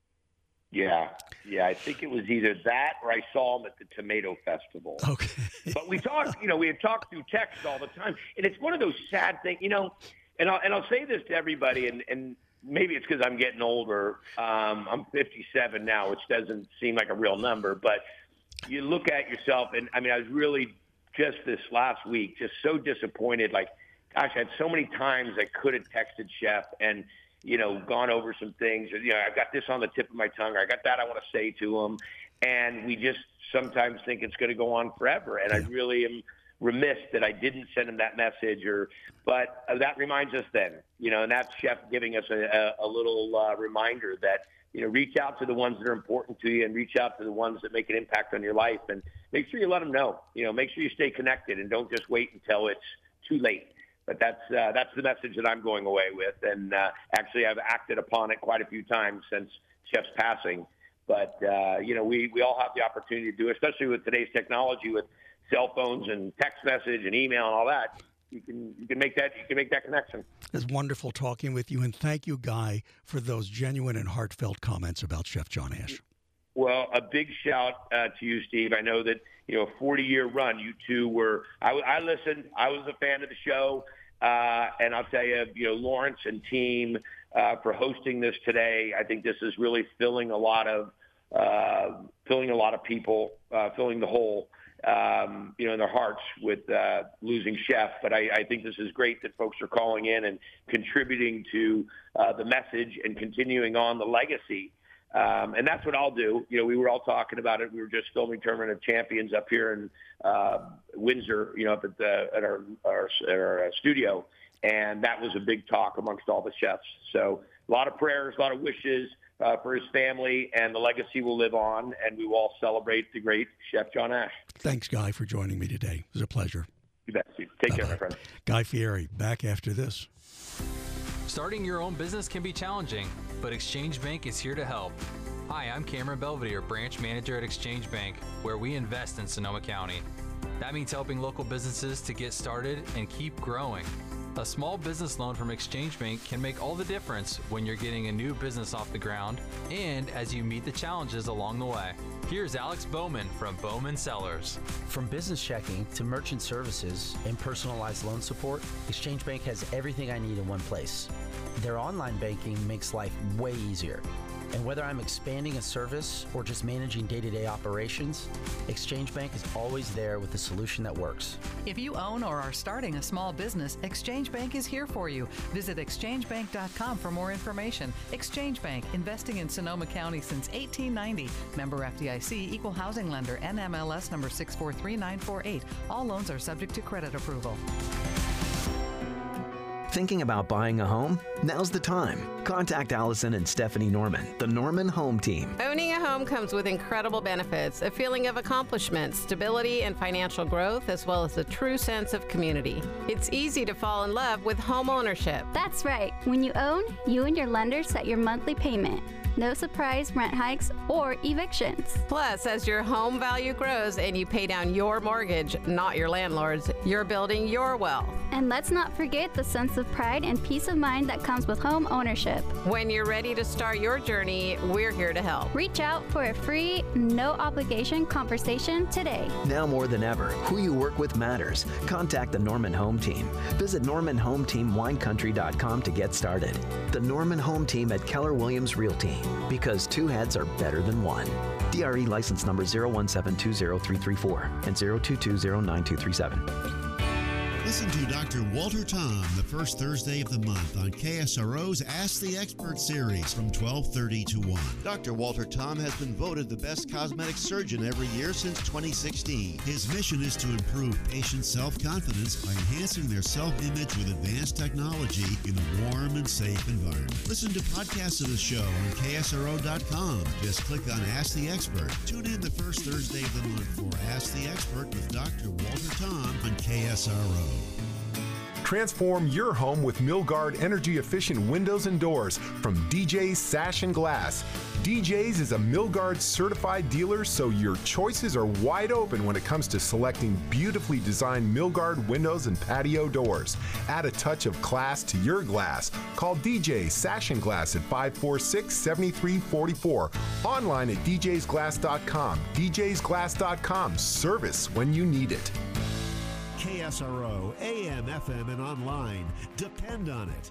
Yeah, yeah, I think it was either that or I saw him at the Tomato Festival. Okay. But we talked, you know, we had talked through text all the time, and it's one of those sad things, you know, and I'll, and I'll say this to everybody, and, and maybe it's because I'm getting older. Um, I'm fifty-seven now, which doesn't seem like a real number, but you look at yourself, and I mean, I was really just this last week just so disappointed. Like, gosh, I had so many times I could have texted Chef and, you know, gone over some things. Or, you know, I've got this on the tip of my tongue, or I got that I want to say to him. And we just sometimes think it's going to go on forever. And I really am remiss that I didn't send him that message, or, but uh, that reminds us then, you know, and that's Chef giving us a, a, a little uh, reminder that, you know, reach out to the ones that are important to you, and reach out to the ones that make an impact on your life, and make sure you let them know, you know, make sure you stay connected, and don't just wait until it's too late. But that's, uh, that's the message that I'm going away with. And uh, actually I've acted upon it quite a few times since Chef's passing. But, uh, you know, we, we all have the opportunity to do it, especially with today's technology, with cell phones and text message and email and all that. You can you can make that you can make that connection. It's wonderful talking with you, and thank you, Guy, for those genuine and heartfelt comments about Chef John Ash. Well, a big shout uh, to you, Steve. I know that, you know, a forty-year run, you two were. I, I listened. I was a fan of the show, uh, and I'll tell you, you know, Lawrence and team uh, for hosting this today. I think this is really filling a lot of uh, filling a lot of people, uh, filling the hole. Um, you know, in their hearts with uh, losing Chef. But I, I think this is great that folks are calling in and contributing to uh, the message and continuing on the legacy. Um, and that's what I'll do. You know, we were all talking about it. We were just filming Tournament of Champions up here in uh, Windsor, you know, up at, the, at our, our, our studio. And that was a big talk amongst all the chefs. So a lot of prayers, a lot of wishes Uh, for his family, and the legacy will live on, and we will all celebrate the great Chef John Ash. Thanks, Guy, for joining me today. It was a pleasure. You bet, Steve. Take Bye-bye. care, my friend. Guy Fieri, back after this. Starting your own business can be challenging, but Exchange Bank is here to help. Hi, I'm Cameron Belvedere, branch manager at Exchange Bank, where we invest in Sonoma County. That means helping local businesses to get started and keep growing. A small business loan from Exchange Bank can make all the difference when you're getting a new business off the ground and as you meet the challenges along the way. Here's Alex Bowman from Bowman Sellers. From business checking to merchant services and personalized loan support, Exchange Bank has everything I need in one place. Their online banking makes life way easier. And whether I'm expanding a service or just managing day-to-day operations, Exchange Bank is always there with the solution that works. If you own or are starting a small business, Exchange Bank is here for you. Visit exchange bank dot com for more information. Exchange Bank, investing in Sonoma County since eighteen ninety. Member F D I C, Equal Housing Lender, N M L S number six four three nine four eight. All loans are subject to credit approval. Thinking about buying a home? Now's the time. Contact Allison and Stephanie Norman, the Norman Home Team. Owning a home comes with incredible benefits, a feeling of accomplishment, stability, and financial growth, as well as a true sense of community. It's easy to fall in love with home ownership. That's right. When you own, you and your lender set your monthly payment. No surprise rent hikes or evictions. Plus, as your home value grows and you pay down your mortgage, not your landlord's, you're building your wealth. And let's not forget the sense of pride and peace of mind that comes with home ownership. When you're ready to start your journey, we're here to help. Reach out for a free, no obligation conversation today. Now more than ever, who you work with matters. Contact the Norman Home Team. Visit norman home team wine country dot com to get started. The Norman Home Team at Keller Williams Realty. Because two heads are better than one. D R E license number zero one seven two zero three three four and zero two two zero nine two three seven. Listen to Doctor Walter Tom the first Thursday of the month on K S R O's Ask the Expert series from twelve thirty to one. Doctor Walter Tom has been voted the best cosmetic surgeon every year since twenty sixteen. His mission is to improve patients' self-confidence by enhancing their self-image with advanced technology in a warm and safe environment. Listen to podcasts of the show on K S R O dot com. Just click on Ask the Expert. Tune in the first Thursday of the month for Ask the Expert with Doctor Walter Tom on K S R O. Transform your home with Milgard energy-efficient windows and doors from D J's Sash and Glass. D J's is a Milgard certified dealer, so your choices are wide open when it comes to selecting beautifully designed Milgard windows and patio doors. Add a touch of class to your glass. Call D J's Sash and Glass at five four six, seven three four four. Online at d j's glass dot com. d j's glass dot com. Service when you need it. K S R O, A M, F M, and online. Depend on it.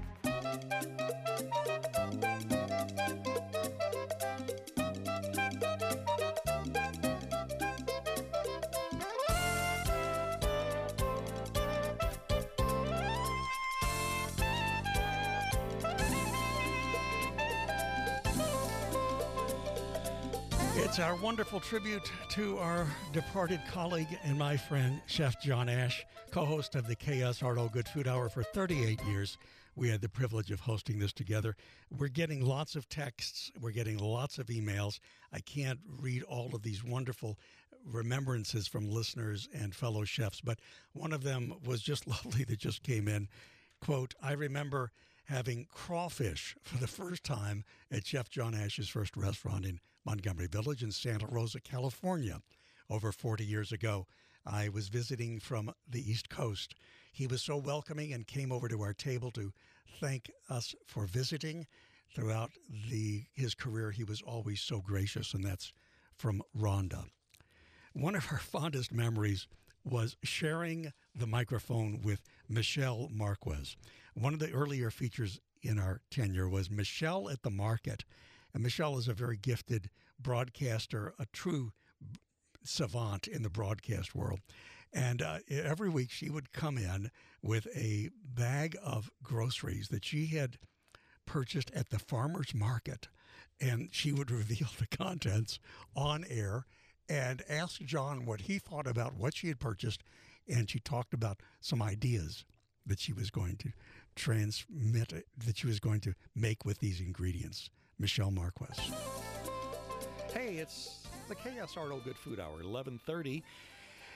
It's our wonderful tribute to our departed colleague and my friend, Chef John Ash, co-host of the K S R O Good Food Hour for thirty-eight years. We had the privilege of hosting this together. We're getting lots of texts. We're getting lots of emails. I can't read all of these wonderful remembrances from listeners and fellow chefs, but one of them was just lovely that just came in. Quote, I remember having crawfish for the first time at Chef John Ash's first restaurant in Montgomery Village in Santa Rosa, California, over forty years ago. I was visiting from the East Coast. He was so welcoming and came over to our table to thank us for visiting. Throughout the his career, he was always so gracious, and that's from Rhonda. One of our fondest memories was sharing the microphone with Michelle Marquez. One of the earlier features in our tenure was Michelle at the Market. And Michelle is a very gifted broadcaster, a true savant in the broadcast world. And uh, every week she would come in with a bag of groceries that she had purchased at the farmer's market. And she would reveal the contents on air and ask John what he thought about what she had purchased. And she talked about some ideas that she was going to transmit, that she was going to make with these ingredients. Michelle Marquez. Hey, it's the K S R O Good Food Hour, eleven thirty.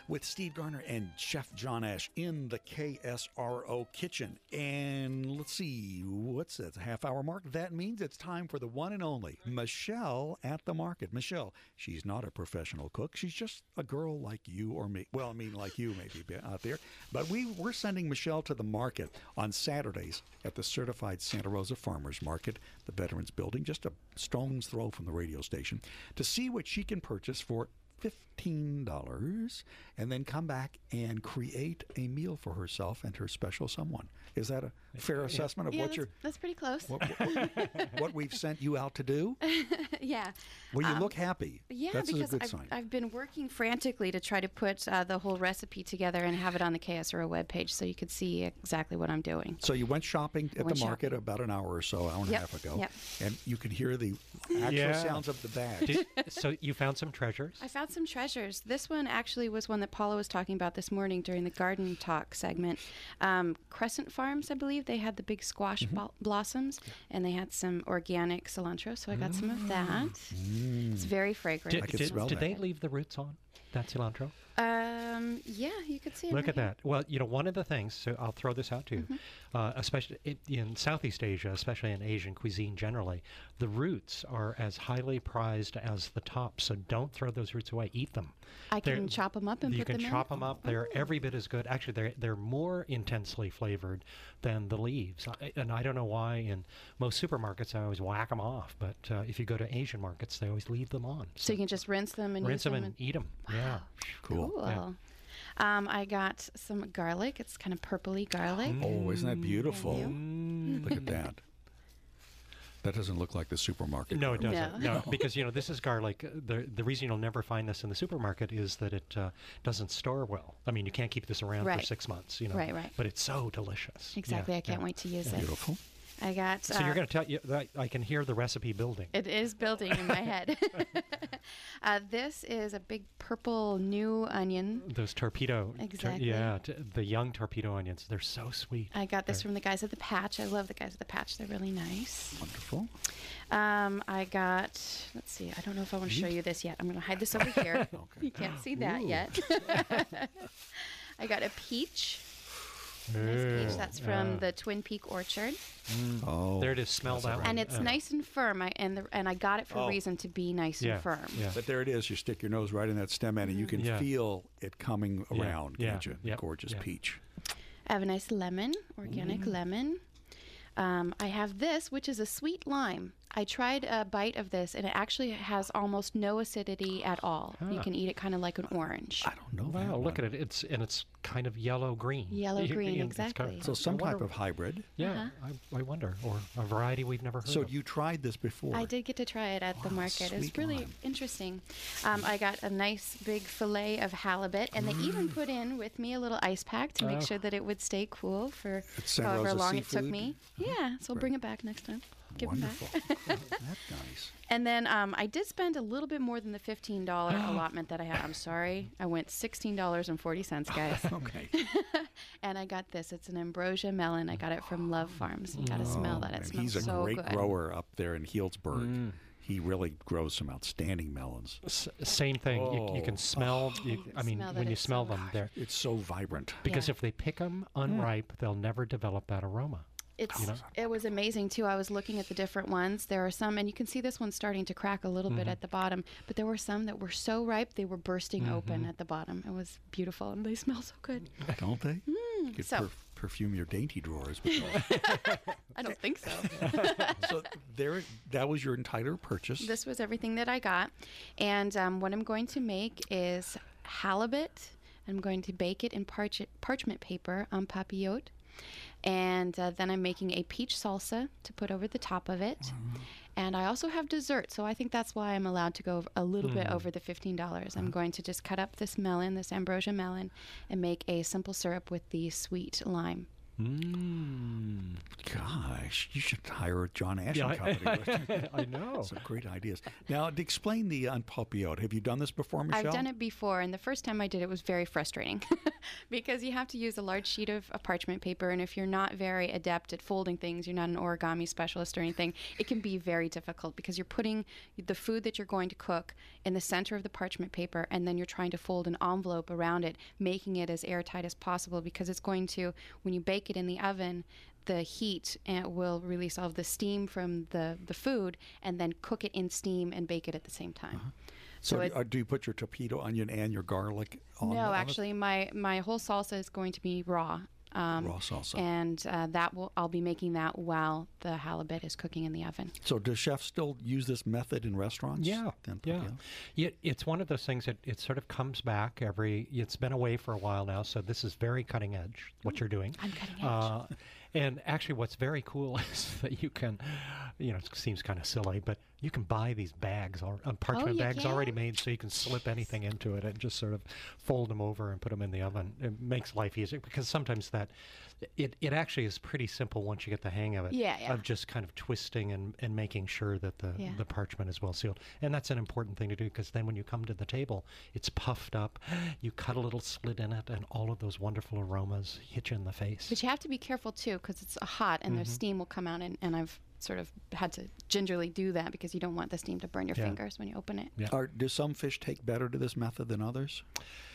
with Steve Garner and Chef John Ash in the K S R O kitchen. And let's see, what's that, a half hour mark? That means it's time for the one and only Michelle at the market. Michelle, she's not a professional cook. She's just a girl like you or me. Well, I mean, like you maybe out there. But we, we're sending Michelle to the market on Saturdays at the Certified Santa Rosa Farmers Market, the Veterans Building, just a stone's throw from the radio station, to see what she can purchase for fifteen dollars and then come back and create a meal for herself and her special someone. Is that a fair assessment of yeah, what that's, you're that's pretty close. what, what, what we've sent you out to do? Yeah. Well, you Um, look happy. Yeah, That's a because good I've, sign. I've been working frantically to try to put uh, the whole recipe together and have it on the K S R O webpage so you could see exactly what I'm doing. So you went shopping at went the market about an hour or so, hour and Yep, a half ago, yep. and you could hear the actual Yeah. sounds of the bag. Did- so you found some treasures? I found some treasures. This one actually was one that Paula was talking about this morning during the Garden Talk segment. Um, Crescent Farms, I believe, they had the big squash blo- blossoms, and they had some organic cilantro, so I got some of that. It's very fragrant. Did, did, did they leave the roots on that cilantro? Um, yeah, you could see it. Look right at here. that. Well, you know, one of the things, so I'll throw this out to you, uh, especially in, in Southeast Asia, especially in Asian cuisine generally, the roots are as highly prized as the top. So don't throw those roots away. Eat them. I can They're- chop them up and you put can them chop in. them up. They're every bit as good. Actually, they're they're more intensely flavored than the leaves. I, and I don't know why. In most supermarkets, I always whack them off. But uh, if you go to Asian markets, they always leave them on. So you can just rinse them and Rinse use them them and eat them. Yeah. Cool. Cool. Yeah. Um, I got some garlic. It's kind of purpley garlic. Oh, isn't that beautiful? Thank Look at that. That doesn't look like the supermarket. No, it garlic. doesn't. No, because you know this is garlic. The the reason you'll never find this in the supermarket is that it uh, doesn't store well. I mean, you can't keep this around Right. for six months. You know, Right, right. But it's so delicious. Exactly. Yeah, I can't yeah. wait to use Yeah. it. Beautiful. I got. So uh, you're going to tell you that I can hear the recipe building. It is building in my head. uh, this is a big purple new onion. Those torpedo. tor- Exactly. yeah, t- the young torpedo onions. They're so sweet. I got this They're- from the guys at the Patch. I love the guys at the Patch. They're really nice. Wonderful. Um, I got. Let's see. I don't know if I want to show you this yet. I'm going to hide this over here. You can't see that Ooh. yet. I got a peach. Nice peach. That's from Yeah. the Twin Peak Orchard, Oh, There it is. Smell that's that a one. and it's Uh, nice and firm. I, and the, and I got it for Oh. a reason to be nice Yeah. and firm. Yeah. But there it is. You stick your nose right in that stem end, and you can Yeah. feel it coming Yeah. around, Yeah. can't you? Yep. Gorgeous Yeah. peach. I have a nice lemon, organic lemon. Um, I have this, which is a sweet lime. I tried a bite of this, and it actually has almost no acidity at all. You Huh. can eat it kind of like an orange. I don't know. Wow, that look one. at it. It's and it's kind of yellow green. Yellow You- green, and it's kind exactly. of- So some I type wonder- of hybrid. Yeah, I, I wonder, or a variety we've never heard So of. you tried this before? I did get to try it at the Wow, market. It was sweet really lime. interesting. Um, I got a nice big fillet of halibut, and they even put in with me a little ice pack to make Oh. sure that it would stay cool for It's Santa however Rosa long it took seafood? me. Yeah, so I'll bring it back next time. Give them back. Wonderful. That's nice. And then um, I did spend a little bit more than the fifteen dollars allotment that I had. I'm sorry. I went sixteen dollars and forty cents, guys. Okay. And I got this. It's an ambrosia melon. I got it from Love Farms. You got to smell that. It And smells he's a so great good. grower up there in Healdsburg. Mm. He really grows some outstanding melons. S- same thing. You, you Oh. can smell. You, I mean, Smell that when you it's so smell them, they're It's so vibrant. because Yeah. if they pick them unripe, they'll never develop that aroma. It's You know? it was amazing too. I was looking at the different ones. There are some, and you can see this one starting to crack a little bit Mhm. at the bottom. But there were some that were so ripe they were bursting open Mhm. at the bottom. It was beautiful, and they smell so good. Don't they? You could So- per- perfume your dainty drawers with those. I don't think so. So there, that was your entire purchase. This was everything that I got, and um, what I'm going to make is halibut. I'm going to bake it in parch- parchment paper on papillote. And uh, then I'm making a peach salsa to put over the top of it. And I also have dessert, so I think that's why I'm allowed to go a little bit Mm. over the fifteen dollars. I'm going to just cut up this melon, this ambrosia melon, and make a simple syrup with the sweet lime. Mm, gosh, you should hire John Ash Yeah, and Company. I, I know. Some great ideas. Now, to explain the unpuppied, have you done this before, Michelle? I've done it before, and the first time I did it was very frustrating because you have to use a large sheet of uh, parchment paper, and if you're not very adept at folding things, you're not an origami specialist or anything, it can be very difficult because you're putting the food that you're going to cook in the center of the parchment paper, and then you're trying to fold an envelope around it, making it as airtight as possible because it's going to, when you bake it in the oven, the heat uh, will release all of the steam from the, the food and then cook it in steam and bake it at the same time. Uh-huh. So, So do, it- uh, do you put your torpedo onion and your garlic on the No, on it? actually, my, my whole salsa is going to be raw. Um, Raw salsa. And uh, that will I'll be making that while the halibut is cooking in the oven. So do chefs still use this method in restaurants? Yeah, Then yeah. Papillo? yeah. It's one of those things that it sort of comes back every. It's been away for a while now, so this is very cutting edge. What you're doing. I'm cutting edge. Uh, and actually, what's very cool is that you can, you know, it seems kind of silly, but you can buy these bags, al- uh, parchment you bags can? already made, so you can slip anything into it and just sort of fold them over and put them in the oven. It makes life easier because sometimes that, it, it actually is pretty simple once you get the hang of it. Yeah, yeah. Of just kind of twisting and, and making sure that the, Yeah. the parchment is well sealed. And that's an important thing to do because then when you come to the table, it's puffed up. You cut a little slit in it, and all of those wonderful aromas hit you in the face. But you have to be careful, too, because it's hot and the Mhm. steam will come out, and, and I've sort of had to gingerly do that because you don't want the steam to burn your Yeah. fingers when you open it. Are, do some fish take better to this method than others?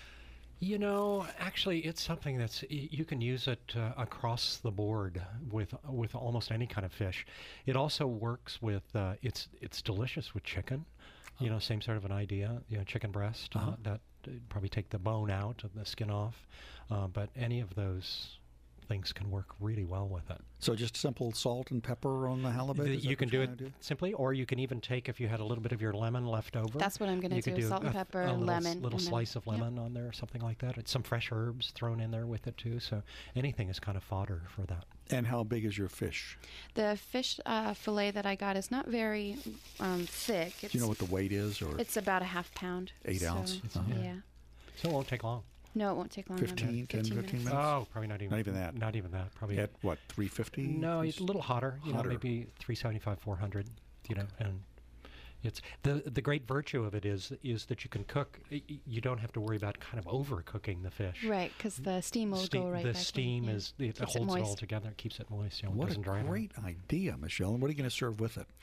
You know, actually, it's something that's y- you can use it uh, across the board with with almost any kind of fish. It also works with uh, it's it's delicious with chicken. You know, same sort of an idea. You know, chicken breast uh, Uh-huh. that uh, probably take the bone out and the skin off, uh, but any of those things can work really well with it. So just simple salt and pepper on the halibut? The- Is that you can what do you're it gonna simply, or you can even take, if you had a little bit of your lemon left over. That's what I'm gonna you could do, salt and a- pepper, a little, lemon, little and then- slice of yep. lemon on there, or something like that. It's some fresh herbs thrown in there with it too. So anything is kind of fodder for that. And how big is your fish? The fish uh, fillet that I got is not very um, thick. It's, Do you know what the weight is? Or It's about a half pound. Eight so, ounce? Uh-huh. Yeah. So it won't take long. No, it won't take long. fifteen, ten, fifteen minutes? Oh, probably not even. Not even that. Not even that. Probably At what, three fifty? No, it's a little hotter. You Hotter. know, maybe three seventy-five, four hundred. You know, and it's the the great virtue of it is is that you can cook. y- y- You don't have to worry about kind of overcooking the fish. Right, because the steam will Steam- go right the back in, steam yeah. is it Keeps it holds it, all moist. together. It keeps it moist. You know, it What a doesn't dry out. great idea, Michelle. And what are you going to serve with it?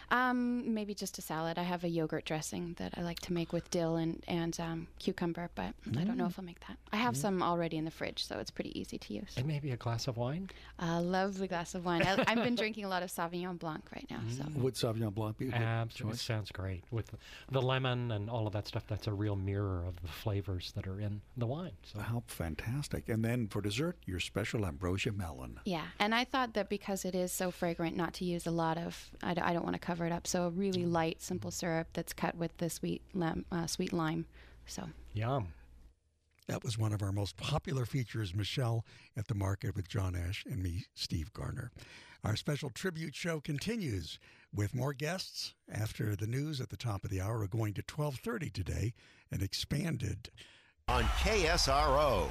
Um, maybe just a salad. I have a yogurt dressing that I like to make with dill and and um, cucumber, but I don't know Mm. if I'll make that. I have Mm. some already in the fridge, so it's pretty easy to use. And maybe a glass of wine. A lovely glass of wine. I, I've been drinking a lot of Sauvignon Blanc right now. So Would Sauvignon Blanc be a good Absolutely, choice? sounds great with the, the lemon and all of that stuff. That's a real mirror of the flavors that are in the wine. So How fantastic. And then for dessert, your special ambrosia melon. yeah, and I thought that because it is so fragrant, not to use a lot of. I, d- I don't want to cover it up. So a really light, simple syrup that's cut with the sweet lem, uh, sweet lime. So yum. That was one of our most popular features, Michelle at the Market with John Ash and me, Steve Garner. Our special tribute show continues with more guests after the news at the top of the hour. We're going to twelve thirty today and expanded. On K S R O.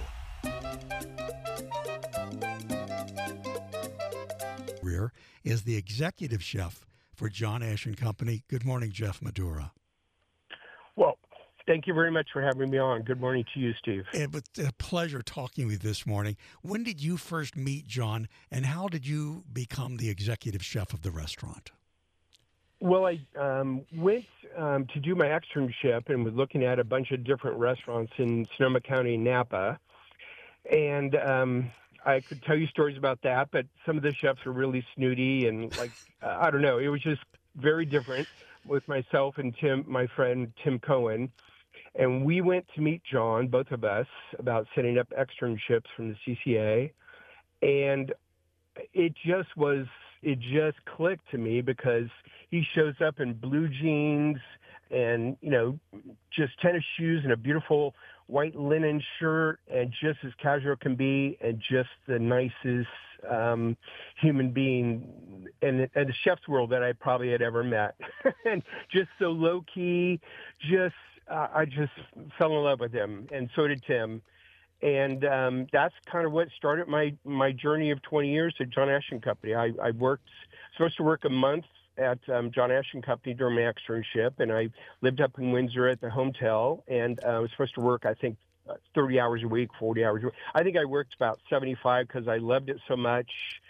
Rear is the executive chef for John Ash and Company. Good morning, Jeff Madura. Well, thank you very much for having me on. Good morning to you, Steve. It was a pleasure talking with you this morning. When did you first meet John, and how did you become the executive chef of the restaurant? Well, I um, went um, to do my externship and was looking at a bunch of different restaurants in Sonoma County, Napa. And um, I could tell you stories about that, but some of the chefs were really snooty and like, uh, I don't know, it was just very different with myself and Tim, my friend Tim Cohen. And we went to meet John, both of us, about setting up externships from the C C A. And it just was, it just clicked to me because he shows up in blue jeans and, you know, just tennis shoes and a beautiful white linen shirt and just as casual can be and just the nicest um, human being in, in the chef's world that I probably had ever met. And just so low-key, just, uh, I just fell in love with him, and so did Tim. And um, that's kind of what started my, my journey of twenty years at John Ash and Company. I, I worked, supposed to work a month at um, John Ash and Company during my externship, and I lived up in Windsor at the hotel, and uh, I was supposed to work, I think, thirty hours a week, forty hours a week. I think I worked about seventy-five because I loved it so much,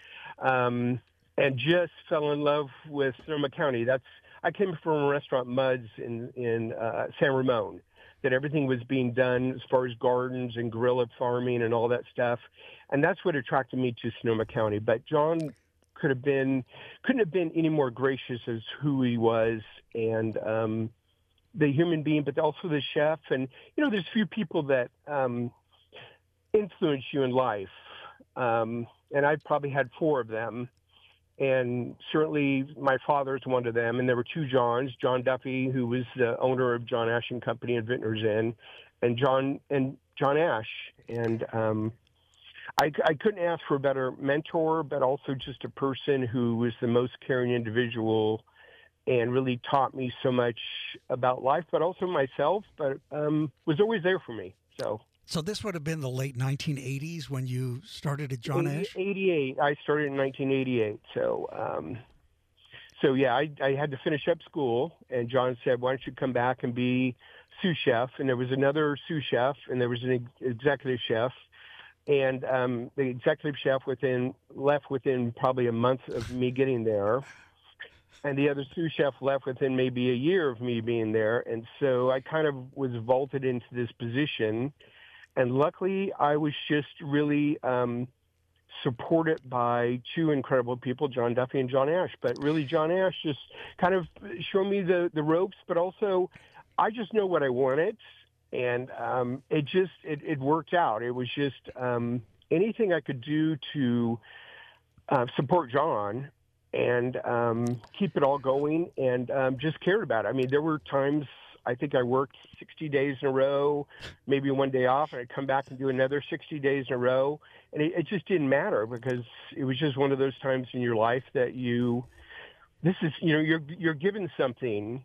um, and just fell in love with Sonoma County. That's I came from a restaurant, Muds, in, in uh, San Ramon, that everything was being done as far as gardens and guerrilla farming and all that stuff. And that's what attracted me to Sonoma County. But John could have been, couldn't have been any more gracious as who he was, and um, the human being, but also the chef. And, you know, there's few people that um, influence you in life. Um, and I've probably had four of them. And certainly my father's one of them. And there were two Johns, John Duffy, who was the owner of John Ash and Company in Vintners Inn, and John and John Ash. And um, I, I couldn't ask for a better mentor, but also just a person who was the most caring individual and really taught me so much about life, but also myself, but um, was always there for me. So. So this would have been the late nineteen eighties when you started at John Ash? eighty-eight. I started in nineteen eighty-eight. So, um, so yeah, I, I had to finish up school, and John said, why don't you come back and be sous chef? And there was another sous chef, and there was an ex- executive chef. And um, the executive chef within left within probably a month of me getting there. And the other sous chef left within maybe a year of me being there. And so I kind of was vaulted into this position. And luckily, I was just really um, supported by two incredible people, John Duffy and John Ash. But really, John Ash just kind of showed me the, the ropes, but also I just know what I wanted. And um, it just, it, it worked out. It was just um, anything I could do to uh, support John and um, keep it all going, and um, just cared about it. I mean, there were times I think I worked sixty days in a row, maybe one day off, and I'd come back and do another sixty days in a row. And it, it just didn't matter because it was just one of those times in your life that you, this is, you know, you're, you're given something,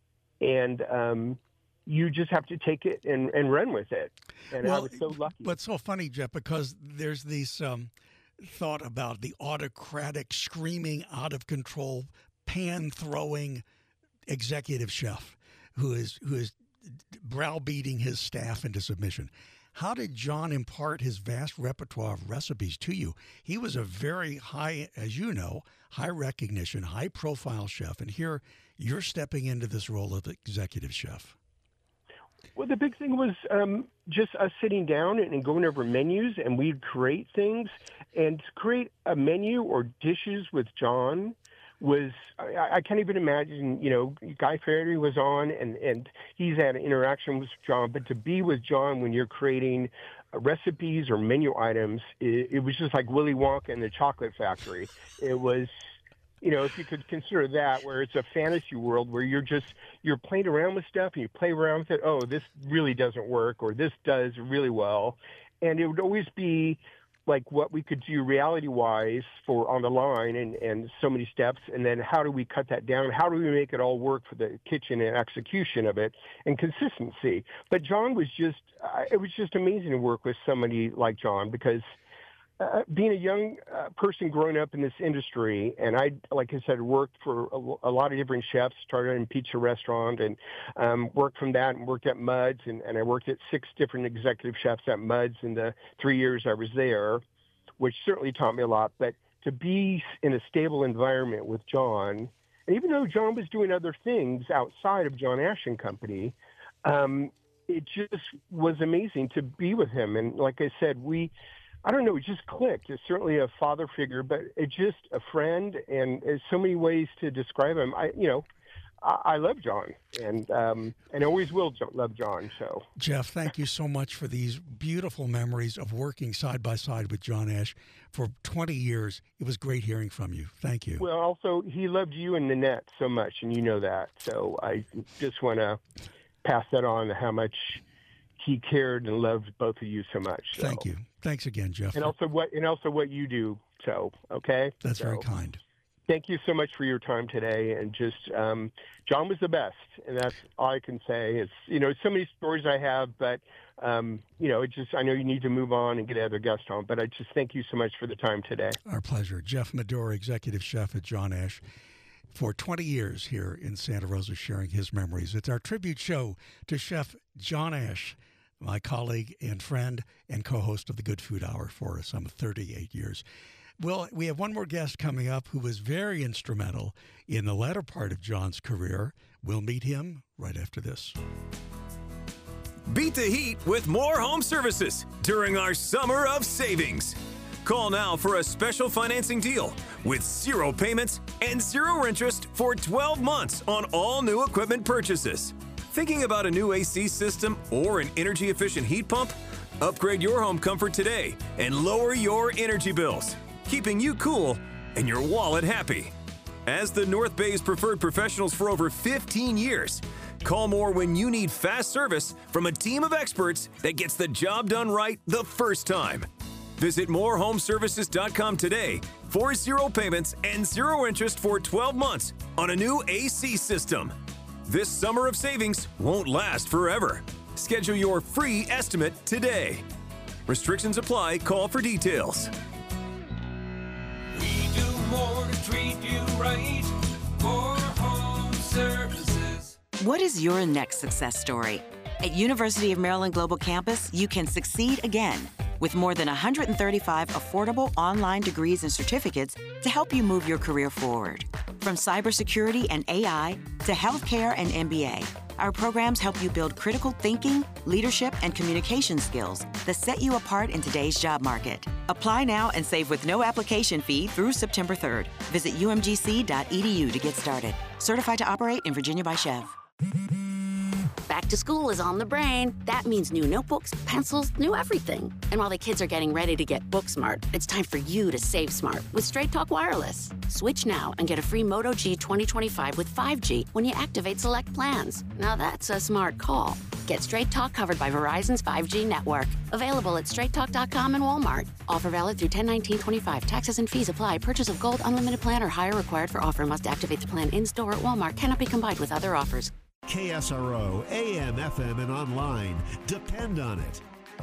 and um, you just have to take it and, and run with it. And well, I was so lucky. But so funny, Jeff, because there's this um, thought about the autocratic, screaming, out of control, pan-throwing executive chef who is who is browbeating his staff into submission. How did John impart his vast repertoire of recipes to you? He was a very high, as you know, high recognition, high profile chef, and here you're stepping into this role of executive chef. Well, the big thing was um, just us sitting down and, and going over menus, and we'd create things. And to create a menu or dishes with John was, I, I can't even imagine, you know, Guy Fieri was on, and, and he's had an interaction with John, but to be with John when you're creating uh, recipes or menu items, it, it was just like Willy Wonka and the Chocolate Factory. It was, you know, if you could consider that, where it's a fantasy world where you're just, you're playing around with stuff and you play around with it. Oh, this really doesn't work, or this does really well. And it would always be like what we could do reality-wise for on the line, and, and so many steps, and then how do we cut that down? How do we make it all work for the kitchen and execution of it and consistency? But John was just, uh, it was just amazing to work with somebody like John, because uh, being a young uh, person growing up in this industry, and I, like I said, worked for a, a lot of different chefs, started in a pizza restaurant, and um, worked from that and worked at Muds, and, and I worked at six different executive chefs at Muds in the three years I was there, which certainly taught me a lot. But to be in a stable environment with John, and even though John was doing other things outside of John Ash and Company, um, it just was amazing to be with him. And like I said, we, I don't know, it just clicked. It's certainly a father figure, but it's just a friend, and there's so many ways to describe him. I, you know, I, I love John, and um, and always will jo- love John. So, Jeff, thank you so much for these beautiful memories of working side by side with John Ash for twenty years. It was great hearing from you. Thank you. Well, also, he loved you and Nanette so much, and you know that. So I just want to pass that on, how much he cared and loved both of you so much. So. Thank you. Thanks again, Jeff. And also what and also what you do. So, okay? That's so, very kind. thank you so much for your time today. And just, um, John was the best. And that's all I can say. It's, you know, so many stories I have, but, um, you know, it just, I know you need to move on and get other guests on, but I just thank you so much for the time today. Our pleasure. Jeff Medora, executive chef at John Ash, for twenty years here in Santa Rosa, sharing his memories. It's our tribute show to Chef John Ash, my colleague and friend and co-host of the Good Food Hour for some thirty-eight years. Well, we have one more guest coming up who was very instrumental in the latter part of John's career. We'll meet him right after this. Beat the heat with more home services during our summer of savings. Call now for a special financing deal with zero payments and zero interest for twelve months on all new equipment purchases. Thinking about a new A C system or an energy-efficient heat pump? Upgrade your home comfort today and lower your energy bills, keeping you cool and your wallet happy. As the North Bay's preferred professionals for over fifteen years, call more when you need fast service from a team of experts that gets the job done right the first time. Visit more home services dot com today for zero payments and zero interest for twelve months on a new A C system. This summer of savings won't last forever. Schedule your free estimate today. Restrictions apply. Call for details. We do more to treat you right. More home services. What is your next success story? At University of Maryland Global Campus, you can succeed again with more than one hundred thirty-five affordable online degrees and certificates to help you move your career forward. From cybersecurity and A I to healthcare and M B A, our programs help you build critical thinking, leadership, and communication skills that set you apart in today's job market. Apply now and save with no application fee through September third. Visit U M G C dot E D U to get started. Certified to operate in Virginia by Chev. Back to school is on the brain. That means new notebooks, pencils, new everything. And while the kids are getting ready to get book smart, it's time for you to save smart with Straight Talk Wireless. Switch now and get a free Moto G twenty twenty-five with five G when you activate select plans. Now that's a smart call. Get Straight Talk covered by Verizon's five G network. Available at straight talk dot com and Walmart. Offer valid through ten nineteen twenty-five. Taxes and fees apply. Purchase of gold unlimited plan or higher required for offer. Must activate the plan in-store at Walmart. Cannot be combined with other offers. K S R O, A M, F M, and online. Depend on it.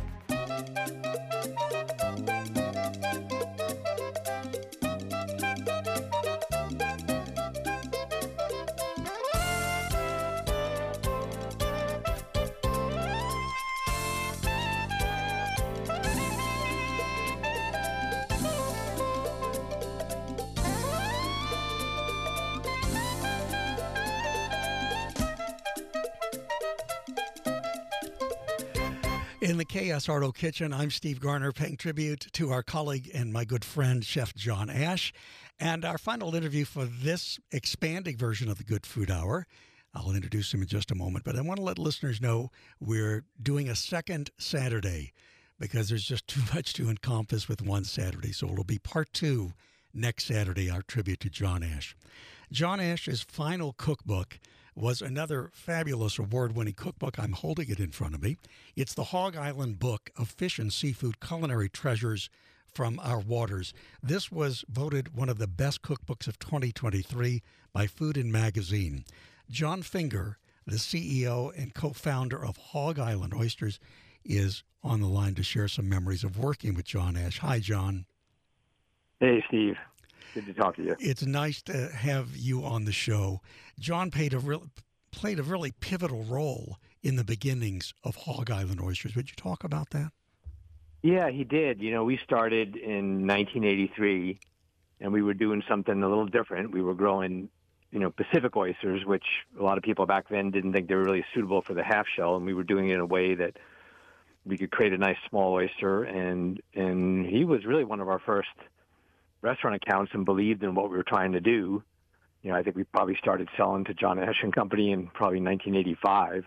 In the K S R O Kitchen, I'm Steve Garner, paying tribute to our colleague and my good friend, Chef John Ash. And our final interview for this expanding version of the Good Food Hour, I'll introduce him in just a moment, but I want to let listeners know we're doing a second Saturday because there's just too much to encompass with one Saturday. So it'll be part two next Saturday, our tribute to John Ash. John Ash's final cookbook was another fabulous award-winning cookbook. I'm holding it in front of me. It's the Hog Island Book of Fish and Seafood Culinary Treasures from Our Waters. This was voted one of the best cookbooks of twenty twenty-three by Food and Magazine. John Finger, the C E O and co-founder of Hog Island Oysters, is on the line to share some memories of working with John Ash. Hi, John. Hey, Steve. Good to talk to you. It's nice to have you on the show. John played a real, played a really pivotal role in the beginnings of Hog Island Oysters. Would you talk about that? Yeah, he did. You know, we started in nineteen eighty-three, and we were doing something a little different. We were growing, you know, Pacific oysters, which a lot of people back then didn't think they were really suitable for the half shell, and we were doing it in a way that we could create a nice small oyster. And and he was really one of our first restaurant accounts and believed in what we were trying to do. You know, I think we probably started selling to John Ash and Company in probably nineteen eighty-five.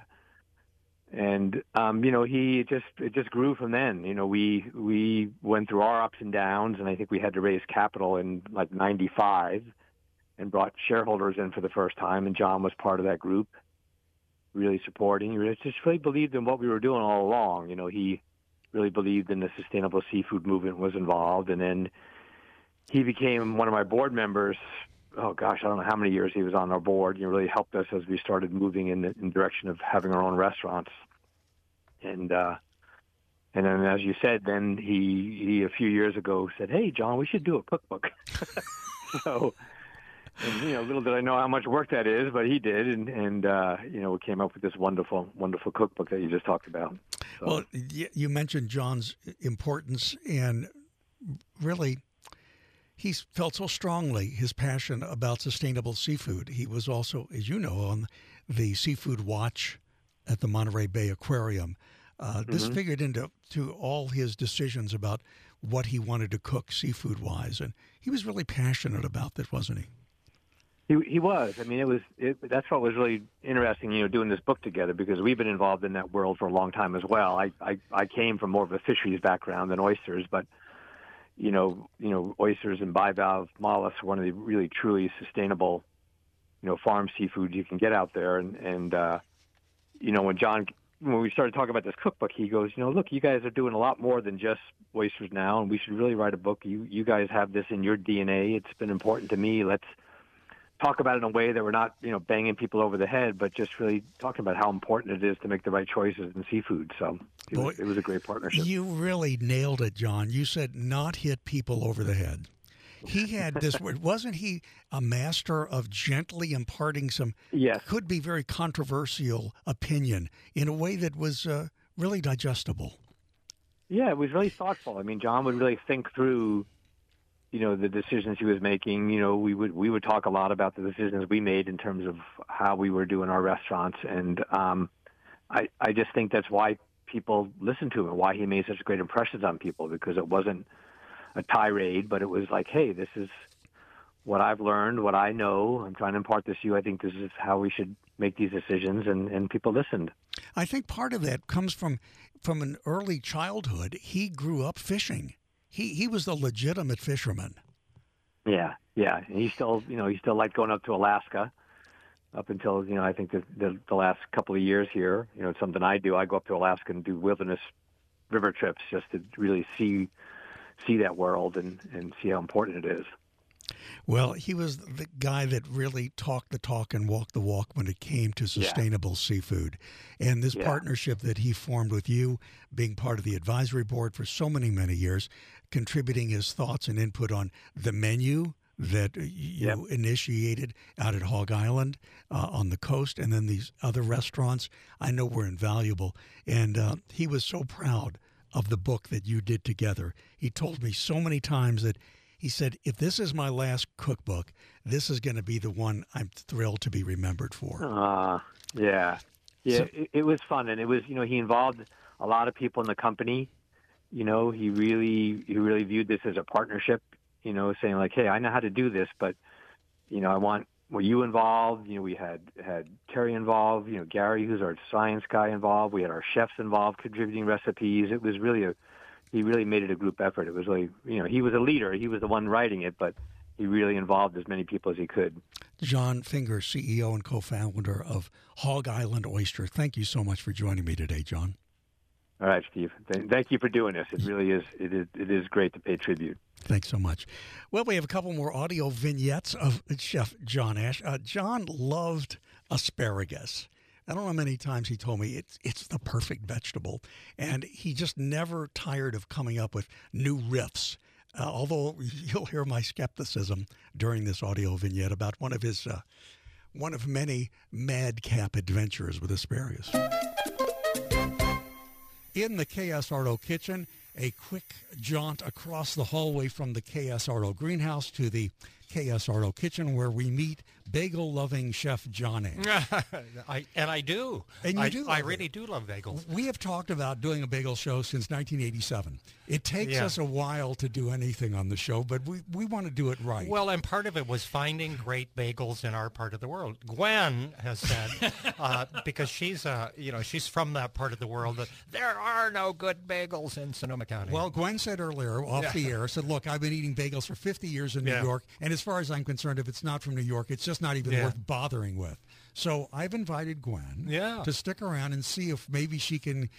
And, um, you know, he just, it just grew from then. You know, we, we went through our ups and downs, and I think we had to raise capital in like ninety-five and brought shareholders in for the first time. And John was part of that group, really supporting. He just really believed in what we were doing all along. You know, he really believed in the sustainable seafood movement was involved. And then he became one of my board members oh gosh, I don't know how many years he was on our board. You know, really helped us as we started moving in the in the direction of having our own restaurants. And uh, and then, as you said, then he he a few years ago said, "Hey, John, we should do a cookbook." So, and, you know, little did I know how much work that is, but he did, and and uh, you know, we came up with this wonderful, wonderful cookbook that you just talked about. So. Well, y- you mentioned John's importance, and really, he felt so strongly his passion about sustainable seafood. He was also, as you know, on the Seafood Watch at the Monterey Bay Aquarium. Uh, mm-hmm. This figured into to all his decisions about what he wanted to cook seafood-wise, and he was really passionate about that, wasn't he? He, he was. I mean, it was. It, that's what was really interesting, you know, doing this book together, because we've been involved in that world for a long time as well. I, I, I came from more of a fisheries background than oysters, but you know, you know, oysters and bivalve mollusks are one of the really truly sustainable, you know, farm seafood you can get out there. And and uh, you know, when John, when we started talking about this cookbook, he goes, you know, look, you guys are doing a lot more than just oysters now, and we should really write a book. You you guys have this in your D N A. It's been important to me. Let's talk about it in a way that we're not, you know, banging people over the head, but just really talking about how important it is to make the right choices in seafood. So it, Boy, was, it was a great partnership. You really nailed it, John. You said not hit people over the head. He had this, wasn't he a master of gently imparting some, yes. could be very controversial opinion in a way that was uh, really digestible? Yeah, it was really thoughtful. I mean, John would really think through, you know, the decisions he was making. You know, we would we would talk a lot about the decisions we made in terms of how we were doing our restaurants, and um, I I just think that's why people listened to him and why he made such great impressions on people, because it wasn't a tirade, but it was like, hey, this is what I've learned, what I know. I'm trying to impart this to you. I think this is how we should make these decisions, and, and people listened. I think part of that comes from from an early childhood. He grew up fishing. He he was a legitimate fisherman. Yeah, yeah. And he still, you know, he still liked going up to Alaska up until, you know, I think the, the the last couple of years here. You know, it's something I do. I go up to Alaska and do wilderness river trips just to really see see that world and, and see how important it is. Well, he was the guy that really talked the talk and walked the walk when it came to sustainable yeah. seafood. And this yeah. partnership that he formed with you, being part of the advisory board for so many, many years, contributing his thoughts and input on the menu that you yep. initiated out at Hog Island uh, on the coast, and then these other restaurants, I know were invaluable. And uh, he was so proud of the book that you did together. He told me so many times that he said, if this is my last cookbook, this is going to be the one I'm thrilled to be remembered for. Uh, yeah. Yeah, so, it, it was fun. And it was, you know, he involved a lot of people in the company. You know, he really, he really viewed this as a partnership, you know, saying like, hey, I know how to do this, but, you know, I want, were you involved? You know, we had, had Terry involved, you know, Gary, who's our science guy, involved. We had our chefs involved contributing recipes. It was really a, he really made it a group effort. It was really, you know, he was a leader. He was the one writing it, but he really involved as many people as he could. John Finger, C E O and co-founder of Hog Island Oyster. Thank you so much for joining me today, John. All right, Steve. Thank you for doing this. It really is. It is. It is great to pay tribute. Thanks so much. Well, we have a couple more audio vignettes of Chef John Ash. Uh, John loved asparagus. I don't know how many times he told me it's it's the perfect vegetable, and he just never tired of coming up with new riffs. Uh, although you'll hear my skepticism during this audio vignette about one of his uh, one of many madcap adventures with asparagus. In the K S R O kitchen, a quick jaunt across the hallway from the K S R O greenhouse to the K S R O kitchen, where we meet bagel-loving Chef John Ash. I, and I do. And you I, do. I really do love bagels. We have talked about doing a bagel show since nineteen eighty-seven. It takes yeah. us a while to do anything on the show, but we, we want to do it right. Well, and part of it was finding great bagels in our part of the world. Gwen has said, uh, because she's uh, you know she's from that part of the world, that there are no good bagels in Sonoma County. Well, Gwen said earlier off yeah. the air, said, look, I've been eating bagels for fifty years in New yeah. York, and as far as I'm concerned, if it's not from New York, it's just not even yeah. worth bothering with. So I've invited Gwen yeah. to stick around and see if maybe she can